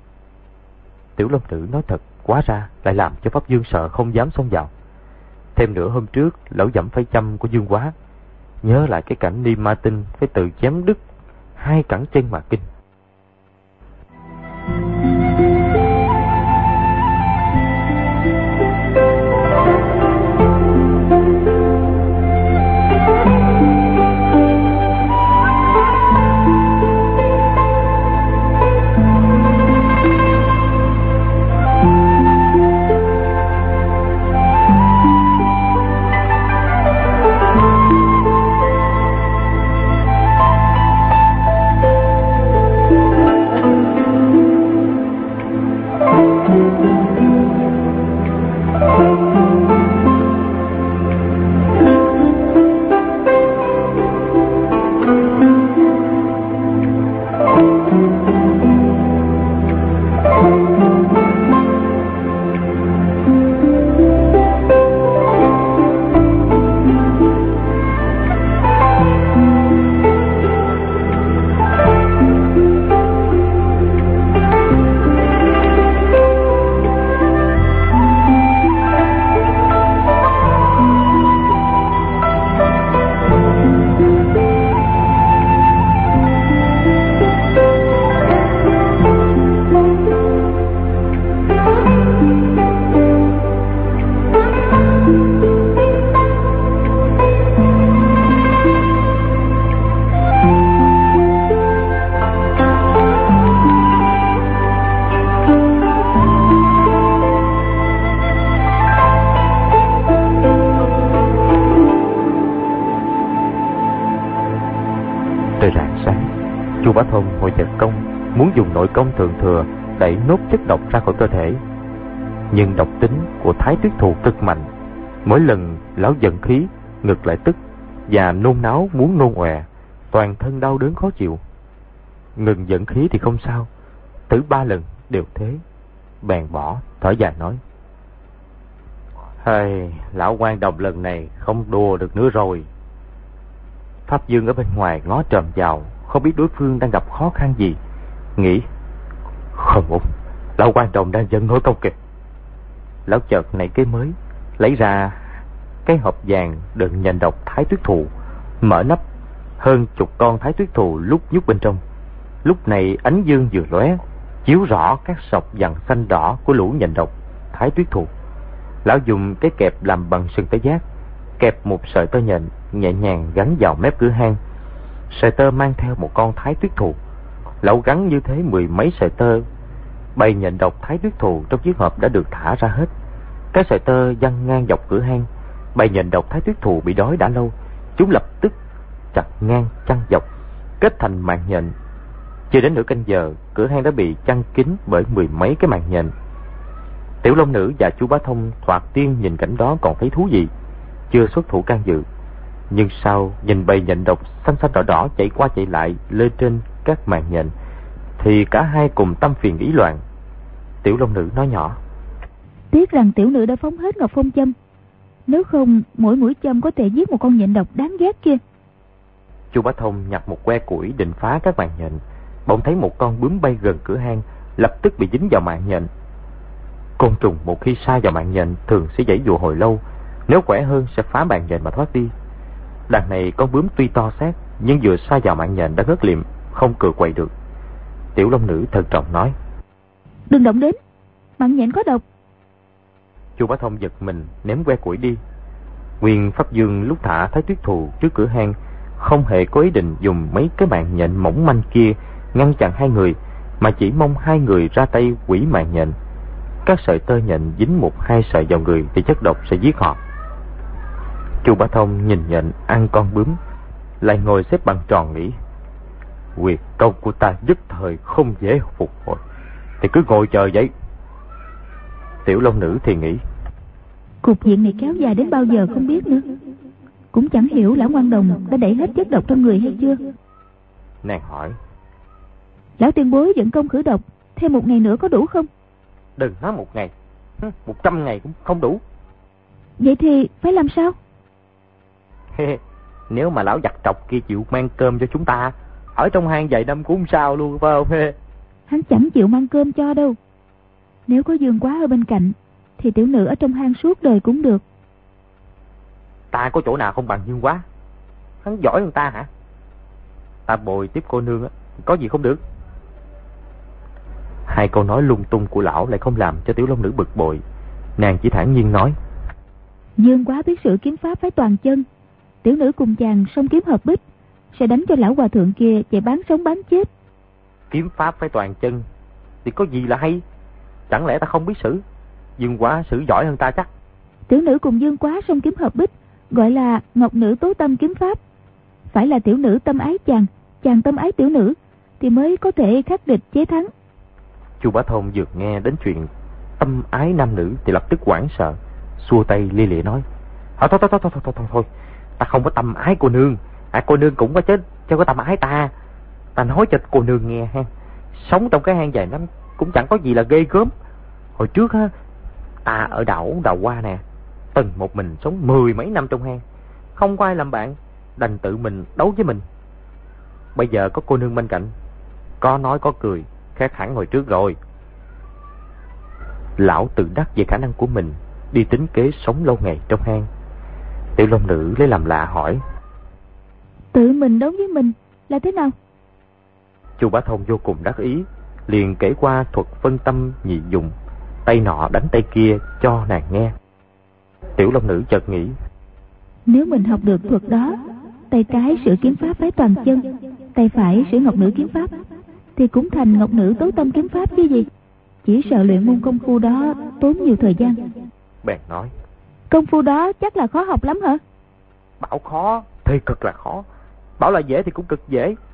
Tiểu Long Nữ nói thật, quá ra lại làm cho Pháp Dương sợ không dám xông vào. Thêm nữa, hôm trước lão dẫm phải châm của Dương Quá, nhớ lại cái cảnh Ni Ma Tinh phải tự chém đứt hai cẳng chân mà kinh. Bá Thông hồi giật công, muốn dùng nội công thượng thừa đẩy nốt chất độc ra khỏi cơ thể. Nhưng độc tính của Thái Tuyết Thù cực mạnh, mỗi lần lão giận khí, ngực lại tức và nôn náo muốn nôn ọe, toàn thân đau đớn khó chịu. Ngừng giận khí thì không sao, thử ba lần đều thế, bèn bỏ, thở dài nói: "Hay, lão quan đồng lần này không đùa được nữa rồi." Pháp Dương ở bên ngoài ngó trồm vào, không biết đối phương đang gặp khó khăn gì, nghĩ không ổn, lão quan đồng đang giận nổi công kìa. Lão chợt nảy kế mới, lấy ra cái hộp vàng đựng nhện độc Thái Tuyết Thù, mở nắp, hơn chục con Thái Tuyết Thù lúc nhúc bên trong. Lúc này ánh dương vừa lóe, chiếu rõ các sọc vàng xanh đỏ của lũ nhện độc Thái Tuyết Thù. Lão dùng cái kẹp làm bằng sừng tê giác, kẹp một sợi tơ nhện nhẹ nhàng gắn vào mép cửa hang. Sợi tơ mang theo một con Thái Tuyết Thù. Lão gắn như thế mười mấy sợi tơ, bầy nhện độc Thái Tuyết Thù trong chiếc hộp đã được thả ra hết. Các sợi tơ văng ngang dọc cửa hang. Bầy nhện độc Thái Tuyết Thù bị đói đã lâu, chúng lập tức chặt ngang chăn dọc, kết thành màn nhện. Chưa đến nửa canh giờ, cửa hang đã bị chăn kín bởi mười mấy cái màn nhện. Tiểu Long Nữ và chú Bá Thông thoạt tiên nhìn cảnh đó còn thấy thú vị, chưa xuất thủ can dự. Nhưng sau nhìn bầy nhện độc xanh xanh đỏ đỏ chạy qua chạy lại lên trên các màn nhện, thì cả hai cùng tâm phiền ý loạn. Tiểu Long Nữ nói nhỏ: "Tiếc rằng tiểu nữ đã phóng hết Ngọc Phong châm, nếu không mỗi mũi châm có thể giết một con nhện độc đáng ghét kia." Chu Bá Thông nhặt một que củi định phá các màn nhện, bỗng thấy một con bướm bay gần cửa hang, lập tức bị dính vào màn nhện. Côn trùng một khi sa vào màn nhện thường sẽ giãy giụa hồi lâu, nếu khỏe hơn sẽ phá màn nhện mà thoát đi. Đằng này con bướm tuy to xác, nhưng vừa sa vào màn nhện đã ngất liệm, không cựa quậy được. Tiểu Long Nữ thận trọng nói: "Đừng động đến, màn nhện có độc." Chu Bá Thông giật mình ném que củi đi. Nguyên Pháp Dương lúc thả Thái Tuyết Thù trước cửa hang không hề có ý định dùng mấy cái màn nhện mỏng manh kia ngăn chặn hai người, mà chỉ mong hai người ra tay quỷ màn nhện. Các sợi tơ nhện dính một hai sợi vào người thì chất độc sẽ giết họ. Chu Bá Thông nhìn nhện ăn con bướm, lại ngồi xếp bằng tròn nghĩ: "Quyền công của ta nhất thời không dễ phục hồi, thì cứ ngồi chờ vậy." Tiểu Long Nữ thì nghĩ: Cục diện này kéo dài đến bao giờ không biết nữa. Cũng chẳng hiểu lão ngoan đồng đã đẩy hết chất độc trong người hay chưa. Nàng hỏi: "Lão tiền bối dẫn công khử độc, thêm một ngày nữa có đủ không?" "Đừng nói một ngày, một trăm ngày cũng không đủ." "Vậy thì phải làm sao?" "Nếu mà lão giặc trọc kia chịu mang cơm cho chúng ta, ở trong hang vài năm cũng sao luôn, phải không?" "Hắn chẳng chịu mang cơm cho đâu. Nếu có Dương Quá ở bên cạnh, thì tiểu nữ ở trong hang suốt đời cũng được." "Ta có chỗ nào không bằng Dương Quá? Hắn giỏi hơn ta hả? Ta bồi tiếp cô nương á, có gì không được?" Hai câu nói lung tung của lão lại không làm cho Tiểu Long Nữ bực bội. Nàng chỉ thản nhiên nói: "Dương Quá biết sự kiếm pháp phái toàn chân, tiểu nữ cùng chàng song kiếm hợp bích, sẽ đánh cho lão hòa thượng kia chạy bán sống bán chết." "Kiếm pháp phải toàn chân thì có gì là hay? Chẳng lẽ ta không biết sử? Dương Quá sử giỏi hơn ta chắc." "Tiểu nữ cùng Dương Quá song kiếm hợp bích, gọi là Ngọc Nữ Tố Tâm kiếm pháp. Phải là tiểu nữ tâm ái chàng, chàng tâm ái tiểu nữ, thì mới có thể khắc địch chế thắng." Chu Bá Thông vừa nghe đến chuyện tâm ái nam nữ thì lập tức hoảng sợ, xua tay lia lịa nói: Thôi thôi thôi thôi thôi thôi thôi thôi, ta không có tâm ái cô nương, à cô nương cũng có chết, chứ có tâm ái ta. Ta nói cho cô nương nghe ha, sống trong cái hang vài năm cũng chẳng có gì là ghê gớm. Hồi trước á, ta ở đảo Đào Hoa nè, từng một mình sống mười mấy năm trong hang, không có ai làm bạn, đành tự mình đấu với mình. Bây giờ có cô nương bên cạnh, có nói có cười, khác hẳn hồi trước rồi." Lão tự đắc về khả năng của mình, đi tính kế sống lâu ngày trong hang. Tiểu Long Nữ lấy làm lạ hỏi: "Tự mình đấu với mình là thế nào?" Chu Bá Thông vô cùng đắc ý, liền kể qua thuật phân tâm nhị dụng, tay nọ đánh tay kia cho nàng nghe. Tiểu Long Nữ chợt nghĩ: "Nếu mình học được thuật đó, tay trái sử kiếm pháp phái toàn chân, tay phải sử Ngọc Nữ kiếm pháp, thì cũng thành Ngọc Nữ Tố Tâm kiếm pháp chứ gì. Chỉ sợ luyện môn công phu đó tốn nhiều thời gian." Bèn nói: "Công phu đó chắc là khó học lắm hả?" "Bảo khó thì cực là khó, bảo là dễ thì cũng cực dễ.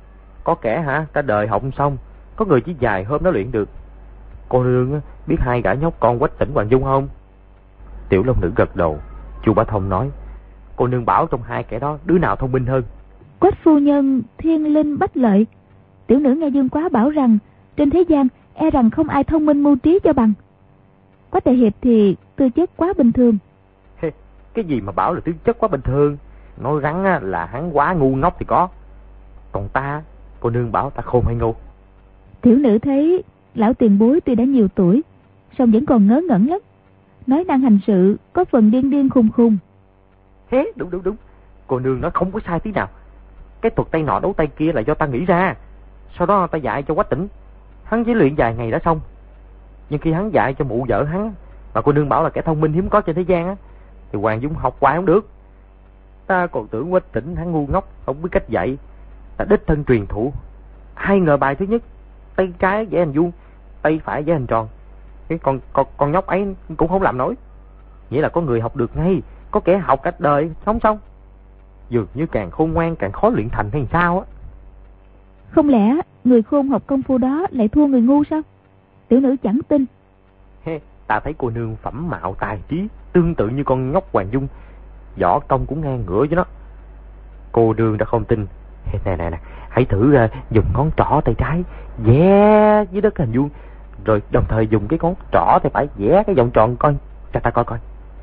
Có kẻ hả, cả đời học xong, có người chỉ vài hôm nó luyện được. Cô nương biết hai gã nhóc con Quách Tỉnh Hoàng Dung không? Tiểu Long Nữ gật đầu. Chu Bá Thông nói, cô nương bảo trong hai kẻ đó đứa nào thông minh hơn? Quách phu nhân thiên linh bách lợi. Tiểu nữ nghe Dương Quá bảo rằng trên thế gian e rằng không ai thông minh mưu trí cho bằng. Quách đại hiệp thì tư chất quá bình thường. Hey, cái gì mà bảo là tư chất quá bình thường? Nói rắn là hắn quá ngu ngốc thì có. Còn ta, cô nương bảo ta khôn hay ngu? Tiểu nữ thấy lão tiền bối tuy đã nhiều tuổi, song vẫn còn ngớ ngẩn lắm. Nói năng hành sự có phần điên điên khùng khùng. Thế đúng đúng đúng, cô nương nói không có sai tí nào. Cái thuật tay nọ đấu tay kia là do ta nghĩ ra. Sau đó ta dạy cho Quách Tỉnh. Hắn chỉ luyện vài ngày đã xong. Nhưng khi hắn dạy cho mụ vợ hắn, mà cô nương bảo là kẻ thông minh hiếm có trên thế gian á, thì Hoàng Dung học hoài không được. Ta còn tưởng Quách Tỉnh hắn ngu ngốc, không biết cách dạy. Ta đích thân truyền thụ. Hai ngờ bài thứ nhất, tay trái vẽ hình vuông, tay phải vẽ hình tròn. Cái con, con, con nhóc ấy cũng không làm nổi. Nghĩa là có người học được ngay, có kẻ học cách đời sống xong. Dường như càng khôn ngoan càng khó luyện thành hay sao á. Không lẽ người khôn học công phu đó lại thua người ngu sao? Tiểu nữ chẳng tin. He, ta thấy cô nương phẩm mạo tài trí tương tự như con nhóc Hoàng Dung, võ công cũng ngang ngửa với nó. Cô nương đã không tin. He, nè nè nè, hãy thử uh, dùng ngón trỏ tay trái vẽ dưới đất hình vuông, rồi đồng thời dùng cái ngón trỏ tay phải vẽ cái vòng tròn coi, cho ta coi coi.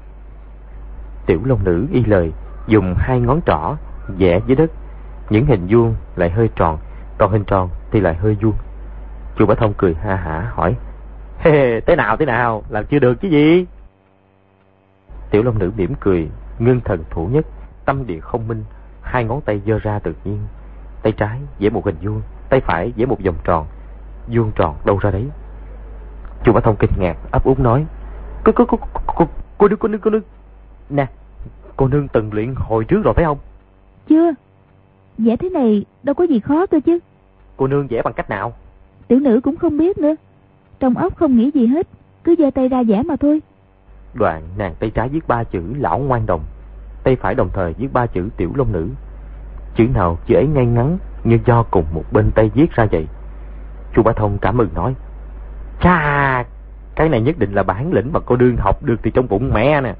Tiểu Long Nữ y lời, dùng hai ngón trỏ vẽ dưới đất, những hình vuông lại hơi tròn, còn hình tròn thì lại hơi vuông. Chu Bá Thông cười ha hả hỏi, hey, thế nào thế nào, làm chưa được chứ gì? Tiểu Long Nữ mỉm cười, ngưng thần thủ nhất, tâm địa không minh, hai ngón tay giơ ra tự nhiên. Tay trái vẽ một hình vuông, tay phải vẽ một vòng tròn, vuông tròn đâu ra đấy. Chu Bá Thông kinh ngạc ấp úng nói, cô cô cô cô cô nương cô nương cô nương nè, cô nương từng luyện hồi trước rồi phải không? Chưa. Vẽ thế này đâu có gì khó cơ chứ. Cô nương vẽ bằng cách nào? Tiểu nữ cũng không biết nữa. Trong óc không nghĩ gì hết, cứ giơ tay ra vẽ mà thôi. Đoạn nàng tay trái viết ba chữ Lão Ngoan Đồng, tay phải đồng thời viết ba chữ Tiểu Long Nữ. Chữ nào chữ ấy ngay ngắn, như do cùng một bên tay viết ra vậy. Chu Bá Thông cảm mừng nói, chà, cái này nhất định là bản lĩnh mà cô nương học được từ trong bụng mẹ nè.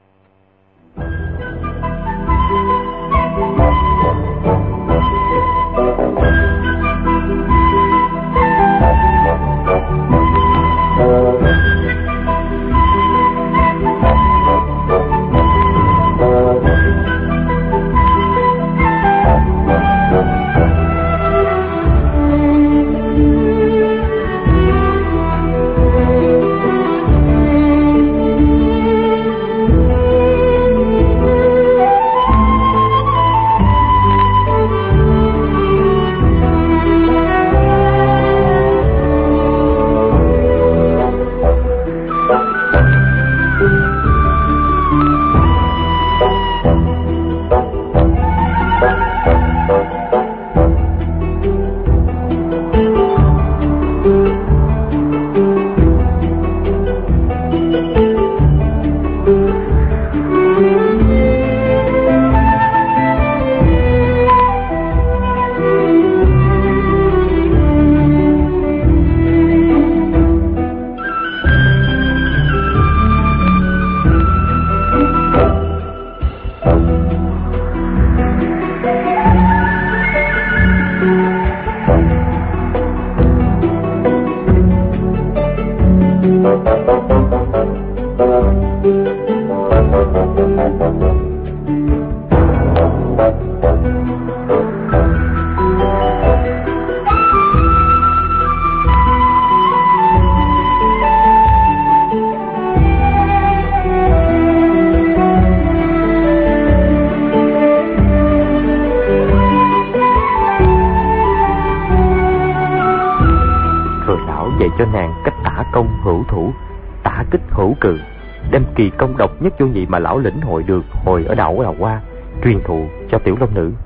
Cho nàng cách tả công hữu thủ, tả kích hữu cự, đem kỳ công độc nhất vô nhị mà lão lĩnh hội được hồi ở đảo Đào Hoa truyền thụ cho Tiểu Long Nữ.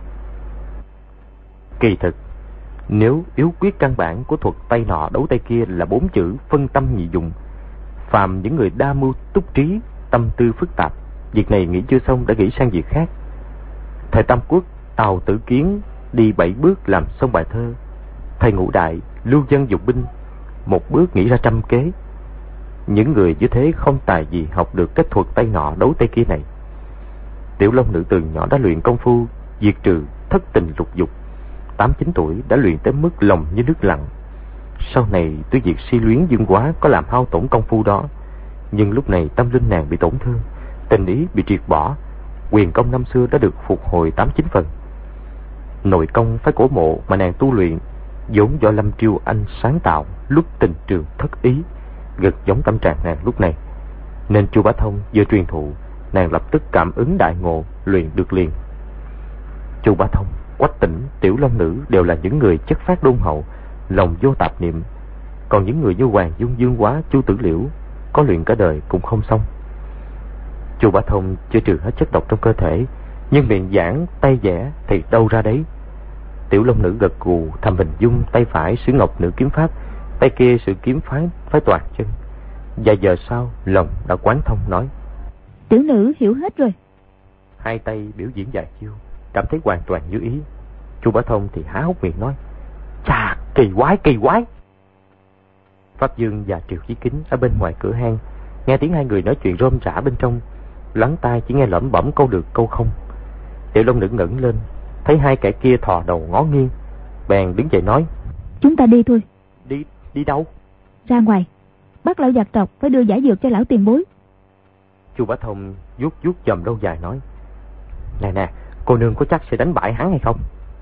Kỳ thực, nếu yếu quyết căn bản của thuật tay nọ đấu tay kia là bốn chữ phân tâm nhị dụng, phàm những người đa mưu túc trí, tâm tư phức tạp, việc này nghĩ chưa xong đã nghĩ sang việc khác. Thời Tam Quốc, Tào Tử Kiến đi bảy bước làm xong bài thơ. Thầy Ngũ Đại, lưu dân dụng binh, một bước nghĩ ra trăm kế. Những người như thế không tài gì học được cách thuật tay nọ đấu tay kia này. Tiểu Long Nữ từ nhỏ đã luyện công phu diệt trừ thất tình lục dục, tám chín tuổi đã luyện tới mức lòng như nước lặng. Sau này tuy việc si luyến dương quá có làm hao tổn công phu đó, nhưng lúc này tâm linh nàng bị tổn thương, tình ý bị triệt bỏ, quyền công năm xưa đã được phục hồi tám chín phần. Nội công phái cổ mộ mà nàng tu luyện vốn do Lâm Triêu Anh sáng tạo lúc tình trường thất ý, gật giống tâm trạng nàng lúc này, nên Chu Bá Thông vừa truyền thụ, nàng lập tức cảm ứng đại ngộ, luyện được liền. Chu Bá Thông, Quách Tĩnh, Tiểu Long Nữ đều là những người chất phát đôn hậu, lòng vô tạp niệm. Còn những người như Hoàng Dung, Dương Quá, Chu Tử Liễu có luyện cả đời cũng không xong. Chu Bá Thông chưa trừ hết chất độc trong cơ thể, nhưng miệng giảng tay vẽ thì đâu ra đấy. Tiểu Long Nữ gật gù thầm hình dung tay phải sử ngọc nữ kiếm pháp, tay kia sử kiếm phái phái toàn chân. Vài giờ sau lòng đã quán thông, nói: Tiểu nữ hiểu hết rồi. Hai tay biểu diễn vài chiêu, cảm thấy hoàn toàn như ý. Chu Bá Thông thì há hốc miệng nói: Chà, kỳ quái, kỳ quái. Pháp Dương và Triệu Chí Kính ở bên ngoài cửa hang nghe tiếng hai người nói chuyện rôm rả bên trong, lắng tai chỉ nghe lẩm bẩm câu được câu không. Tiểu Long Nữ ngẩng lên, thấy hai kẻ kia thò đầu ngó nghiêng, bèn đứng dậy nói: Chúng ta đi thôi. Đi, đi đâu? Ra ngoài, bắt lão giặc trọc phải đưa giải dược cho lão tiền bối. Chu Bá Thông vuốt vuốt chòm râu dài nói: Nè nè, cô nương có chắc sẽ đánh bại hắn hay không?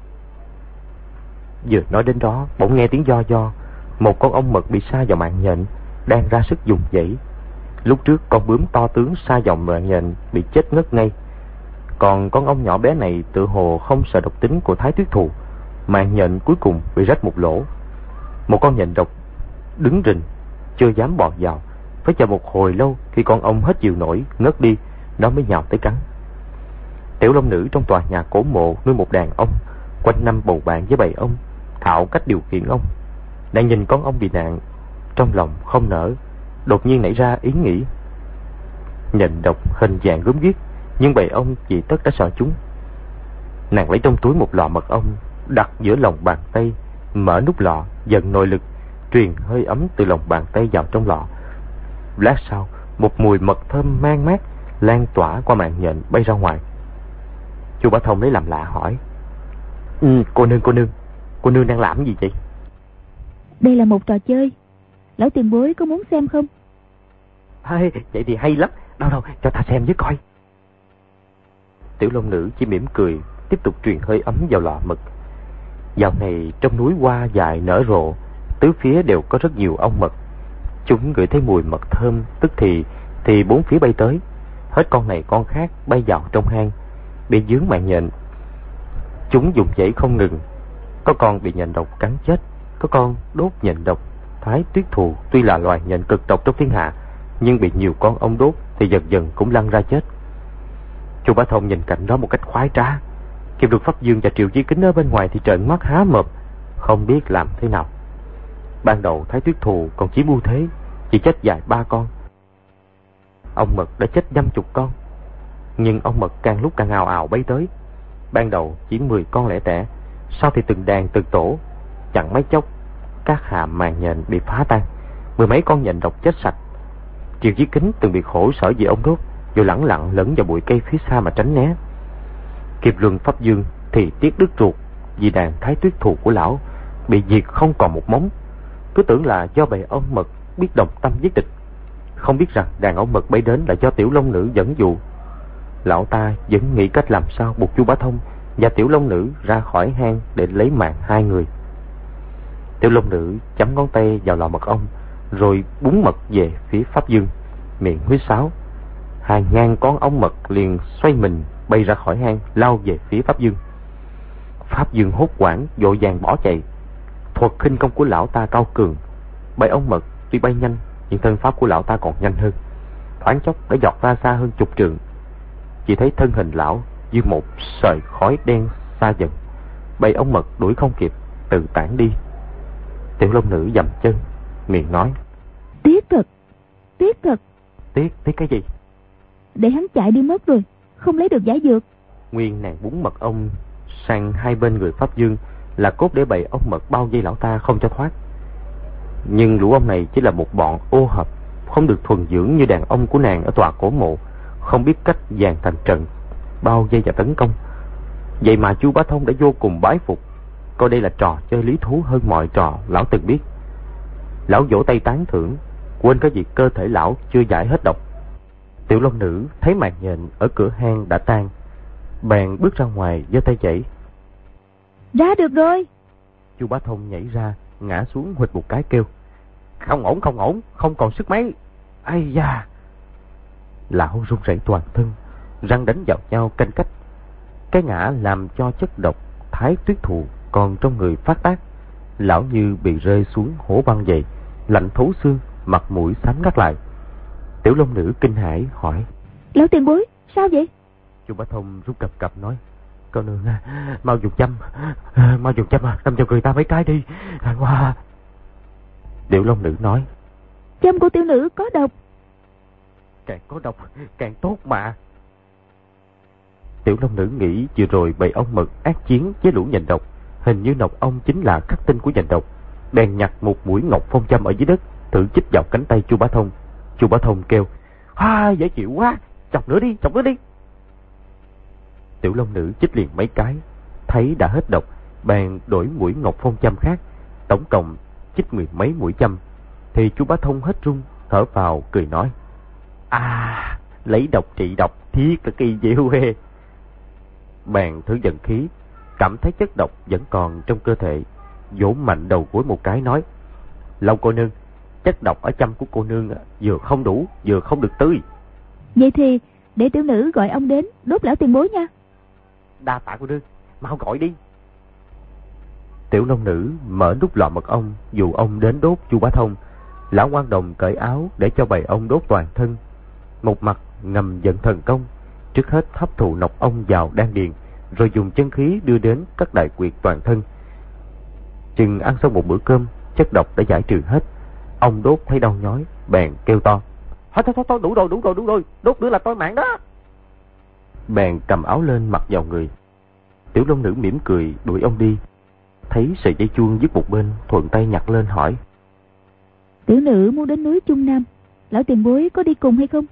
Vừa nói đến đó, bỗng nghe tiếng do do, một con ong mật bị sa vào mạng nhện, đang ra sức dùng dãy. Lúc trước con bướm to tướng sa vào mạng nhện bị chết ngất ngay, còn con ong nhỏ bé này tự hồ không sợ độc tính của Thái Tuyết Thù, mạng nhện cuối cùng bị rách một lỗ. Một con nhện độc đứng rình, chưa dám bò vào, phải chờ một hồi lâu, khi con ong hết chịu nổi ngất đi, nó mới nhào tới cắn. Tiểu Long Nữ trong tòa nhà cổ mộ nuôi một đàn ong, quanh năm bầu bạn với bầy ong, thạo cách điều khiển ong. Nàng nhìn con ong bị nạn, trong lòng không nở, đột nhiên nảy ra ý nghĩ. Nhện độc hình dạng gớm ghiếc, nhưng bầy ong vì tất đã sợ chúng. Nàng lấy trong túi một lọ mật ong, đặt giữa lòng bàn tay, mở nút lọ, dần nội lực, truyền hơi ấm từ lòng bàn tay vào trong lọ. Lát sau, một mùi mật thơm man mát lan tỏa qua mạng nhện bay ra ngoài. Chu Bá Thông lấy làm lạ hỏi: ừ, cô nương, cô nương, cô nương đang làm gì vậy? Đây là một trò chơi, lão tiền bối có muốn xem không? Hay, vậy thì hay lắm, đâu đâu, cho ta xem với coi. Tiểu Long Nữ chỉ mỉm cười, tiếp tục truyền hơi ấm vào lọ mật. Dạo này trong núi hoa dài nở rộ, tứ phía đều có rất nhiều ong mật. Chúng ngửi thấy mùi mật thơm, tức thì thì bốn phía bay tới, hết con này con khác bay vào trong hang, bị dướng mạng nhện. Chúng dùng dãy không ngừng, có con bị nhện độc cắn chết, có con đốt nhện độc. Thái Tuyết Thù tuy là loài nhện cực độc trong thiên hạ, nhưng bị nhiều con ong đốt thì dần dần cũng lăn ra chết. Chu Bá Thông nhìn cảnh đó một cách khoái trá, kịp được Pháp Dương và Triệu Chí Kính ở bên ngoài thì trợn mắt há mồm, không biết làm thế nào. Ban đầu Thái Tuyết Thù còn chiếm ưu thế, chỉ chết vài ba con. Ong mật đã chết năm chục con, nhưng ong mật càng lúc càng ào ào bay tới. Ban đầu chỉ mười con lẻ tẻ, sau thì từng đàn từng tổ. Chẳng mấy chốc, các hàm màng nhện bị phá tan, mười mấy con nhện độc chết sạch. Triệu Chí Kính từng bị khổ sở vì ong đốt, rồi lẳng lặng lẫn vào bụi cây phía xa mà tránh né. Kịp Luân Pháp Dương thì tiếc đứt ruột, vì đàn Thái Tuyết Thù của lão bị diệt không còn một móng. Cứ tưởng là do bầy ong mật biết đồng tâm với địch, không biết rằng đàn ong mật bay đến là do Tiểu Long Nữ dẫn dụ. Lão ta vẫn nghĩ cách làm sao buộc Chu Bá Thông và Tiểu Long Nữ ra khỏi hang để lấy mạng hai người. Tiểu Long Nữ chấm ngón tay vào lọ mật ong, rồi búng mật về phía Pháp Dương, miệng huýt sáo. Hàng ngàn con ong mật liền xoay mình bay ra khỏi hang, lao về phía Pháp Dương. Pháp Dương hốt hoảng vội vàng bỏ chạy. Thuật khinh công của lão ta cao cường, bầy ong mật tuy bay nhanh nhưng thân pháp của lão ta còn nhanh hơn, thoáng chốc đã giọt ra xa hơn chục trượng. Chỉ thấy thân hình lão như một sợi khói đen xa dần, bầy ong mật đuổi không kịp, tự tản đi. Tiểu Long Nữ dậm chân, miệng nói: Tiếc thật, tiếc thật. Tiếc, tiếc cái gì? Để hắn chạy đi mất rồi, không lấy được giải dược. Nguyên nàng búng mật ong sang hai bên người Pháp Dương là cốt để bày ong mật bao vây lão ta không cho thoát. Nhưng lũ ong này chỉ là một bọn ô hợp, không được thuần dưỡng như đàn ông của nàng ở tòa cổ mộ, không biết cách dàn thành trận, bao vây và tấn công. Vậy mà Chu Bá Thông đã vô cùng bái phục, coi đây là trò chơi lý thú hơn mọi trò lão từng biết. Lão vỗ tay tán thưởng, quên cái việc cơ thể lão chưa giải hết độc. Tiểu Long Nữ thấy màn nhện ở cửa hang đã tan, bèn bước ra ngoài giơ tay dãy. Ra được rồi. Chu Bá Thông nhảy ra, ngã xuống huỵch một cái kêu: Không ổn, không ổn, không còn sức mấy. Ây da! Lão run rẩy toàn thân, răng đánh vào nhau canh cách. Cái ngã làm cho chất độc thái tuyết thụ còn trong người phát tác. Lão như bị rơi xuống hố băng vậy, lạnh thấu xương, mặt mũi xám ngắt lại. Tiểu Long Nữ kinh hãi hỏi: Lão tiền bối, sao vậy? Chu Bá Thông rút cập cập nói: Cô nương à, mau dùng châm, à, mau dùng châm à, đâm vào người ta mấy cái đi. Wow. Tiểu Long Nữ nói: Châm của tiểu nữ có độc. Càng có độc càng tốt mà. Tiểu Long Nữ nghĩ vừa rồi bầy ong mật ác chiến với lũ nhện độc, hình như nọc ong chính là khắc tinh của nhện độc, bèn nhặt một mũi ngọc phong châm ở dưới đất, thử chích vào cánh tay Chu Bá Thông. Chu Bá Thông kêu: À, dễ chịu quá, chọc nữa đi, chọc nữa đi. Tiểu Long Nữ chích liền mấy cái, thấy đã hết độc, bèn đổi mũi ngọc phong châm khác, tổng cộng chích mười mấy mũi châm. Thì Chu Bá Thông hết run, thở vào cười nói: À, lấy độc trị độc, thiệt là kỳ diệu hê. Bèn thử dẫn khí, cảm thấy chất độc vẫn còn trong cơ thể, vỗ mạnh đầu gối một cái nói: Lâu cô nương, chất độc ở châm của cô nương vừa không đủ, vừa không được tươi. Vậy thì để tiểu nữ gọi ông đến đốt lão tiền bối nha. Đa tạ cô nương, mau gọi đi. Tiểu Long Nữ mở nút lọ mật ong, dụ ông đến đốt Chu Bá Thông. Lão Quan Đồng cởi áo để cho bầy ong đốt toàn thân, một mặt ngầm vận thần công, trước hết hấp thụ nọc ong vào đan điền, rồi dùng chân khí đưa đến các đại quyệt toàn thân. Chừng ăn xong một bữa cơm, chất độc đã giải trừ hết. Ông đốt thấy đau nhói, bèn kêu to: Thôi thôi thôi, đủ rồi, đủ rồi, đủ rồi, đốt nữa là tôi mạng đó. Bèn cầm áo lên mặc vào người. Tiểu Long Nữ mỉm cười đuổi ông đi. Thấy sợi dây chuông dứt một bên, thuận tay nhặt lên hỏi: Tiểu nữ muốn đến núi Trung Nam, lão tiền bối có đi cùng hay không?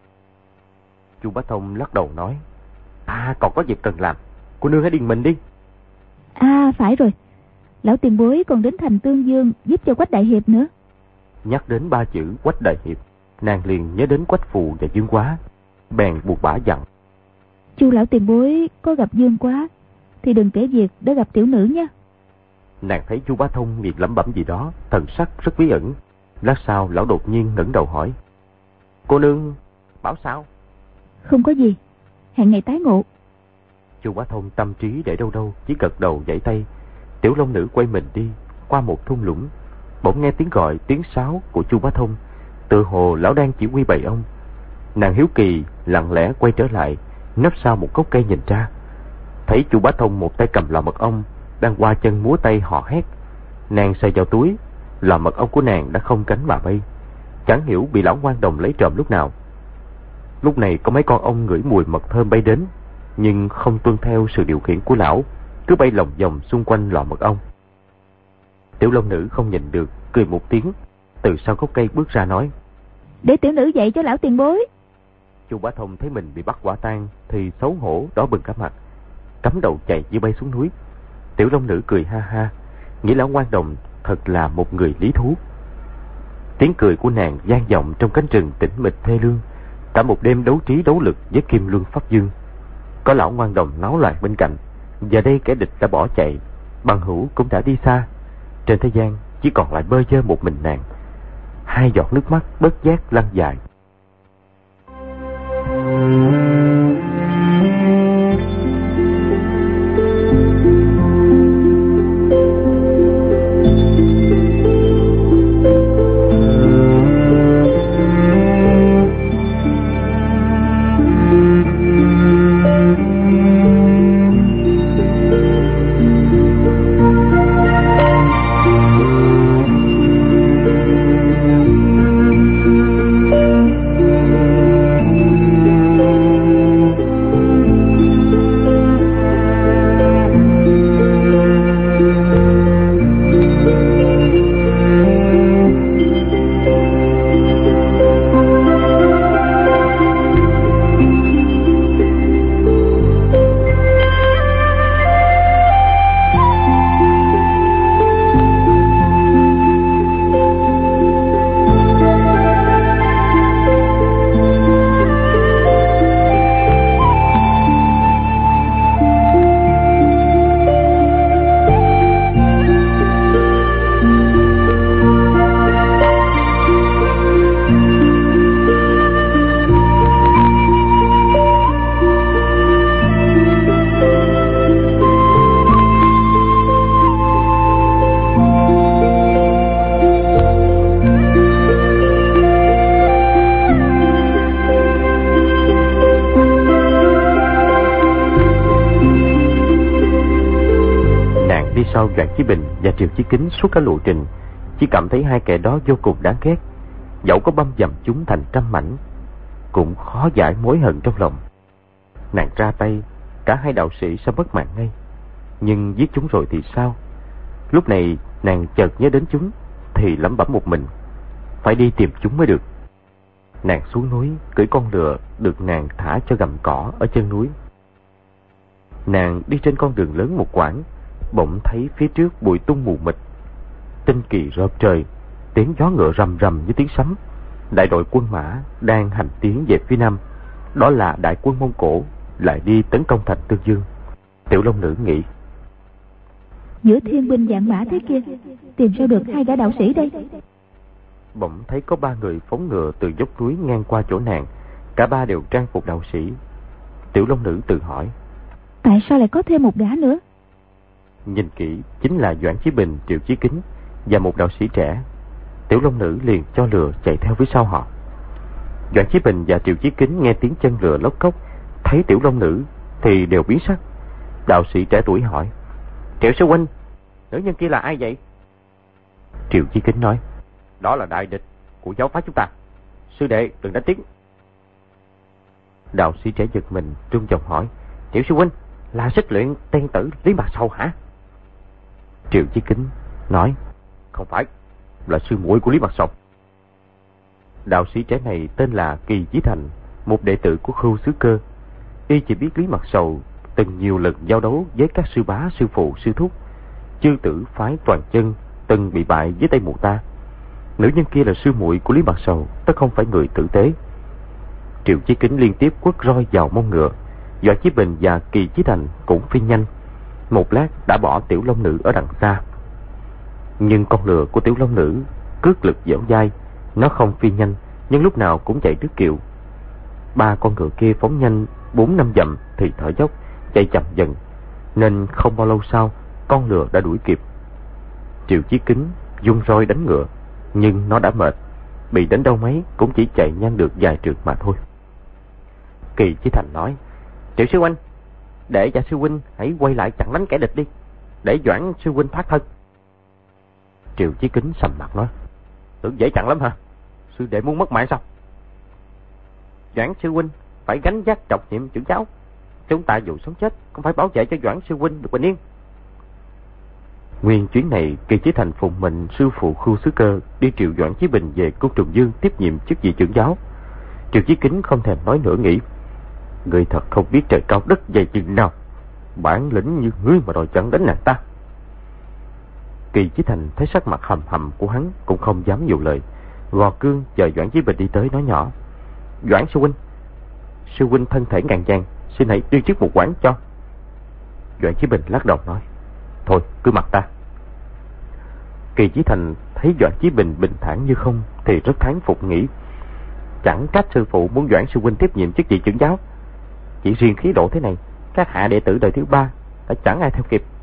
Chu Bá Thông lắc đầu nói: À, còn có việc cần làm, cô nương hãy đi mình đi. À, phải rồi, lão tiền bối còn đến thành Tương Dương giúp cho Quách đại hiệp nữa. Nhắc đến ba chữ Quách đại hiệp, nàng liền nhớ đến Quách Phù và Dương Quá, bèn buộc bả dặn: Chu lão tiền bối có gặp Dương Quá thì đừng kể việc đã gặp tiểu nữ nha. Nàng thấy Chu Bá Thông miệng lẩm bẩm gì đó, thần sắc rất bí ẩn. Lát sau lão đột nhiên ngẩng đầu hỏi: Cô nương bảo sao? Không có gì, hẹn ngày tái ngộ. Chu Bá Thông tâm trí để đâu đâu, chỉ gật đầu vẫy tay. Tiểu Long Nữ quay mình đi qua một thung lũng, bỗng nghe tiếng gọi tiếng sáo của Chu Bá Thông, tự hồ lão đang chỉ huy bầy ong. Nàng hiếu kỳ lặng lẽ quay trở lại, nấp sau một gốc cây nhìn ra, thấy Chu Bá Thông một tay cầm lọ mật ong, đang qua chân múa tay hò hét. Nàng sờ vào túi, lọ mật ong của nàng đã không cánh mà bay, chẳng hiểu bị lão Quan Đồng lấy trộm lúc nào. Lúc này có mấy con ong ngửi mùi mật thơm bay đến, nhưng không tuân theo sự điều khiển của lão, cứ bay lòng vòng xung quanh lọ mật ong. Tiểu Long Nữ không nhìn được, cười một tiếng, từ sau gốc cây bước ra nói: Để tiểu nữ dạy cho lão tiền bối. Chu Bá Thông thấy mình bị bắt quả tang thì xấu hổ đỏ bừng cả mặt, cắm đầu chạy như bay xuống núi. Tiểu Long Nữ cười ha ha, nghĩ lão Quan Đồng thật là một người lý thú. Tiếng cười của nàng vang vọng trong cánh rừng tĩnh mịch thê lương. Cả một đêm đấu trí đấu lực với Kim Luân Pháp Dương, có lão Quan Đồng náo loạn bên cạnh. Giờ đây kẻ địch đã bỏ chạy, bằng hữu cũng đã đi xa. Trên thế gian chỉ còn lại bơ vơ một mình nàng. Hai giọt nước mắt bất giác lăn dài. sau Doãn Chí Bình và Triệu Chí Kính suốt cả lộ trình, chỉ cảm thấy hai kẻ đó vô cùng đáng ghét. Dẫu có băm dầm chúng thành trăm mảnh, cũng khó giải mối hận trong lòng. Nàng ra tay, cả hai đạo sĩ sẽ mất mạng ngay. Nhưng giết chúng rồi thì sao? Lúc này nàng chợt nhớ đến chúng, thì lẩm bẩm một mình, phải đi tìm chúng mới được. Nàng xuống núi, cưỡi con lừa được nàng thả cho gặm cỏ ở chân núi. Nàng đi trên con đường lớn một quãng, bỗng thấy phía trước bụi tung mù mịt, tinh kỳ rợp trời, tiếng gió ngựa rầm rầm như tiếng sấm. Đại đội quân mã đang hành tiến về phía nam, đó là đại quân Mông Cổ lại đi tấn công thành Tương Dương. Tiểu Long Nữ nghĩ, giữa thiên binh vạn mã thế kia, tìm sao được hai gã đạo sĩ đây? Bỗng thấy có ba người phóng ngựa từ dốc núi ngang qua chỗ nàng, cả ba đều trang phục đạo sĩ. Tiểu Long Nữ tự hỏi, tại sao lại có thêm một gã nữa? Nhìn kỹ, chính là Doãn Chí Bình, Triệu Chí Kính và một đạo sĩ trẻ. Tiểu Long Nữ liền cho lừa chạy theo phía sau họ. Doãn Chí Bình và Triệu Chí Kính nghe tiếng chân lừa lóc cốc, thấy Tiểu Long Nữ thì đều biến sắc. Đạo sĩ trẻ tuổi hỏi, Triệu sư huynh, nữ nhân kia là ai vậy? Triệu Chí Kính nói, đó là đại địch của giáo phái chúng ta, sư đệ đừng đánh tiếng. Đạo sĩ trẻ giật mình, trung giọng hỏi, Triệu sư huynh, là xích luyện tiên tử Lý Mạc Sầu hả? Triệu Chí Kính nói, không phải, là sư muội của Lý Mạc Sầu. Đạo sĩ trẻ này tên là Kỳ Chí Thành, một đệ tử của Khưu Xứ Cơ. Y chỉ biết Lý Mạc Sầu từng nhiều lần giao đấu với các sư bá, sư phụ, sư thúc. Chư tử phái Toàn Chân từng bị bại dưới tay mụ ta. Nữ nhân kia là sư muội của Lý Mạc Sầu, tất không phải người tử tế. Triệu Chí Kính liên tiếp quất roi vào mông ngựa. Doãn Chí Bình và Kỳ Chí Thành cũng phi nhanh, một lát đã bỏ Tiểu Long Nữ ở đằng xa. Nhưng con lừa của Tiểu Long Nữ cước lực dẻo dai, nó không phi nhanh nhưng lúc nào cũng chạy trước kiệu. Ba con ngựa kia phóng nhanh bốn năm dặm thì thở dốc, chạy chậm dần, nên không bao lâu sau con lừa đã đuổi kịp. Triệu Chí Kính dung roi đánh ngựa, nhưng nó đã mệt, bị đánh đâu mấy cũng chỉ chạy nhanh được vài trượng mà thôi. Kỳ Chí Thành nói, Triệu sư huynh, để và sư huynh hãy quay lại chặn đánh kẻ địch đi, để Doãn sư huynh thoát thân. Triệu Chí Kính sầm mặt nói, tưởng dễ chặn lắm hả? Sư đệ muốn mất mạng sao? Doãn sư huynh phải gánh vác trọc nhiệm trưởng giáo, chúng ta dù sống chết cũng phải bảo vệ cho Doãn sư huynh được bình yên. Nguyên chuyến này, Kỳ Chí Thành phụng mệnh sư phụ Khưu Xứ Cơ đi triệu Doãn Chí Bình về cung Trùng Dương tiếp nhiệm chức vị trưởng giáo. Triệu Chí Kính không thèm nói nữa, nghĩ, ngươi thật không biết trời cao đất dày chừng nào, bản lĩnh như ngươi mà đòi chặn đánh nàng ta. Kỳ Chí Thành thấy sắc mặt hầm hầm của hắn cũng không dám nhiều lời, gò cương chờ Doãn Chí Bình đi tới nói nhỏ, Doãn sư huynh, sư huynh thân thể ngàn vàng, xin hãy đi trước một quán cho. Doãn Chí Bình lắc đầu nói, thôi cứ mặc ta. Kỳ Chí Thành thấy Doãn Chí Bình bình thản như không thì rất thán phục, nghĩ, chẳng trách sư phụ muốn Doãn sư huynh tiếp nhiệm chức vị trưởng giáo, chỉ riêng khí độ thế này, các hạ đệ tử đời thứ ba đã chẳng ai theo kịp.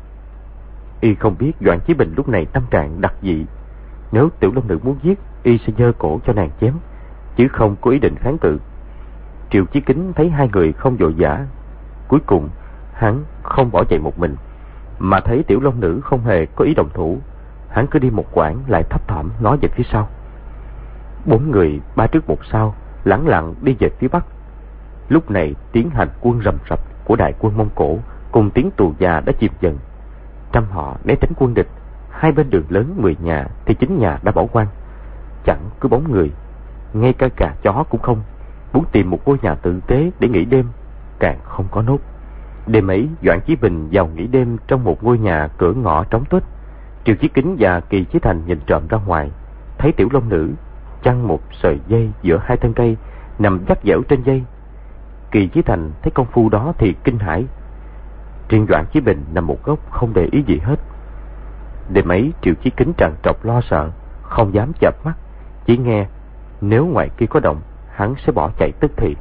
Y không biết Doãn Chí Bình lúc này tâm trạng đặc dị, nếu Tiểu Long Nữ muốn giết, y sẽ giơ cổ cho nàng chém, chứ không có ý định kháng cự. Triệu Chí Kính thấy hai người không vội vã, cuối cùng hắn không bỏ chạy một mình, mà thấy Tiểu Long Nữ không hề có ý động thủ, hắn cứ đi một quãng lại thấp thỏm ngó về phía sau. Bốn người ba trước một sau lẳng lặng đi về phía bắc. Lúc này tiếng hành quân rầm rập của đại quân Mông Cổ cùng tiếng tù già đã chìm dần. Trăm họ né tránh quân địch, hai bên đường lớn mười nhà thì chín nhà đã bỏ hoang, chẳng cứ bóng người, ngay cả gà chó cũng không. Muốn tìm một ngôi nhà tử tế để nghỉ đêm càng không có nốt. Đêm ấy, Doãn Chí Bình vào nghỉ đêm trong một ngôi nhà cửa ngõ trống tuếch. Triệu Chí Kính và Kỳ Chí Thành nhìn trộm ra ngoài, thấy Tiểu Long Nữ chăn một sợi dây giữa hai thân cây, nằm vắt dẻo trên dây. Kỳ Chí Thành thấy công phu đó thì kinh hãi. Riêng Doãn Chí Bình nằm một góc không để ý gì hết. Đêm ấy Triệu Chí Kính trằn trọc lo sợ, không dám chợp mắt, chỉ nghe nếu ngoài kia có động, hắn sẽ bỏ chạy tức thì.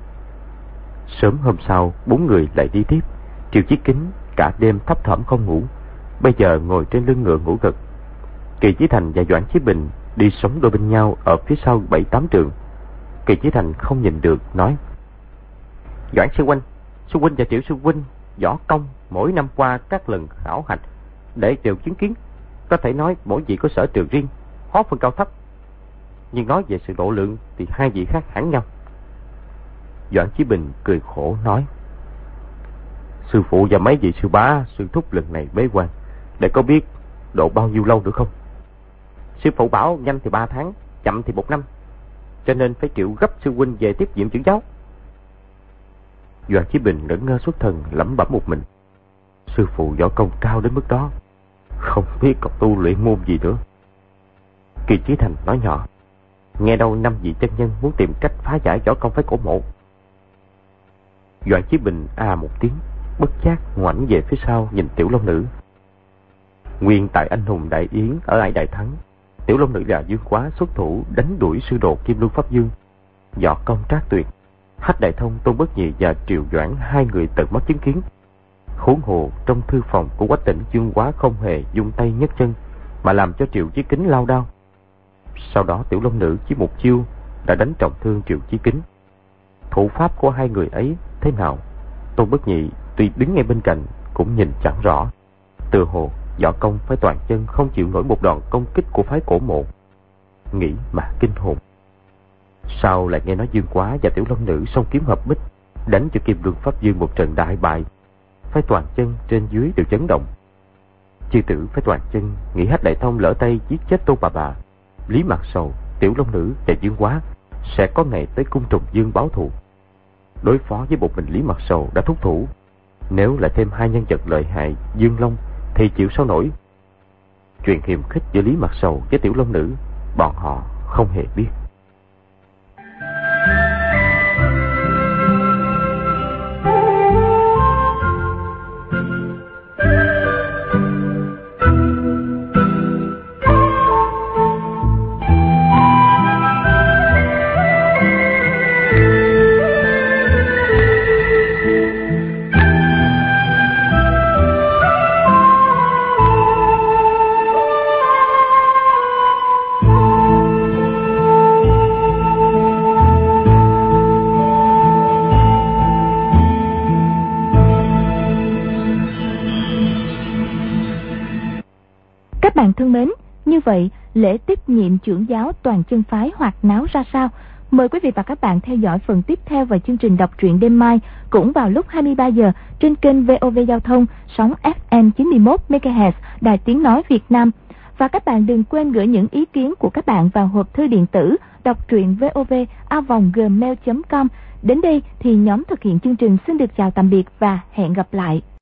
Sớm hôm sau, bốn người lại đi tiếp. Triệu Chí Kính cả đêm thấp thỏm không ngủ, bây giờ ngồi trên lưng ngựa ngủ gật. Kỳ Chí Thành và Doãn Chí Bình đi sống đôi bên nhau ở phía sau bảy tám trượng. Kỳ Chí Thành không nhìn được, nói, Doãn sư huynh, sư huynh và Triệu sư huynh võ công mỗi năm qua các lần khảo hạch để đều chứng kiến. Có thể nói mỗi vị có sở trường riêng, khó phân cao thấp. Nhưng nói về sự độ lượng thì hai vị khác hẳn nhau. Doãn Chí Bình cười khổ nói: Sư phụ và mấy vị sư bá, sư thúc lần này bế quan, để có biết độ bao nhiêu lâu nữa không? Sư phụ bảo nhanh thì ba tháng, chậm thì một năm, cho nên phải triệu gấp sư huynh về tiếp nhiệm trưởng giáo. Doãn Chí Bình ngẩn ngơ xuất thần, lẩm bẩm một mình: Sư phụ võ công cao đến mức đó, không biết còn tu luyện môn gì nữa. Kỳ Chí Thành nói nhỏ: Nghe đâu năm vị chân nhân muốn tìm cách phá giải võ công phái cổ mộ. Doãn Chí Bình à một tiếng, bất giác ngoảnh về phía sau nhìn Tiểu Long Nữ. Nguyên tại anh hùng đại yến ở Ai Đại Thắng, Tiểu Long Nữ là Dương Quá xuất thủ đánh đuổi sư đồ Kim Luân Pháp Dương, võ công trác tuyệt. Hách Đại Thông, Tôn Bất Nhị và Triệu Doãn hai người tận mắt chứng kiến. Huống hồ trong thư phòng của Quách Tỉnh, Dương Quá không hề dung tay nhấc chân, mà làm cho Triệu Chí Kính lao đao. Sau đó Tiểu Long Nữ chỉ một chiêu đã đánh trọng thương Triệu Chí Kính. Thủ pháp của hai người ấy thế nào, Tôn Bất Nhị tuy đứng ngay bên cạnh cũng nhìn chẳng rõ. Tựa hồ võ công phái Toàn Chân không chịu nổi một đòn công kích của phái cổ mộ. Nghĩ mà kinh hồn. Sau lại nghe nói Dương Quá và Tiểu Long Nữ song kiếm hợp bích, đánh cho Kim Luân Pháp Dương một trận đại bại. Phái Toàn Chân trên dưới đều chấn động. Chư tử phái Toàn Chân nghĩ Hách Đại Thông lỡ tay giết chết Tôn bà bà, Lý Mạc Sầu, Tiểu Long Nữ và Dương Quá sẽ có ngày tới cung Trùng Dương báo thù. Đối phó với một mình Lý Mạc Sầu đã thúc thủ, nếu lại thêm hai nhân vật lợi hại Dương Long thì chịu sao nổi. Chuyện hiềm khích giữa Lý Mạc Sầu với Tiểu Long Nữ bọn họ không hề biết. Các bạn thân mến, như vậy lễ tiếp nhiệm trưởng giáo Toàn Chân phái hoạt náo ra sao? Mời quý vị và các bạn theo dõi phần tiếp theo vào chương trình đọc truyện đêm mai, cũng vào lúc hai mươi ba giờ trên kênh vê o vê Giao thông, sóng ép em chín mươi mốt mê ga héc, Đài Tiếng Nói Việt Nam. Và các bạn đừng quên gửi những ý kiến của các bạn vào hộp thư điện tử đọc truyện vov a vòng gmail chấm com. Đến đây thì nhóm thực hiện chương trình xin được chào tạm biệt và hẹn gặp lại.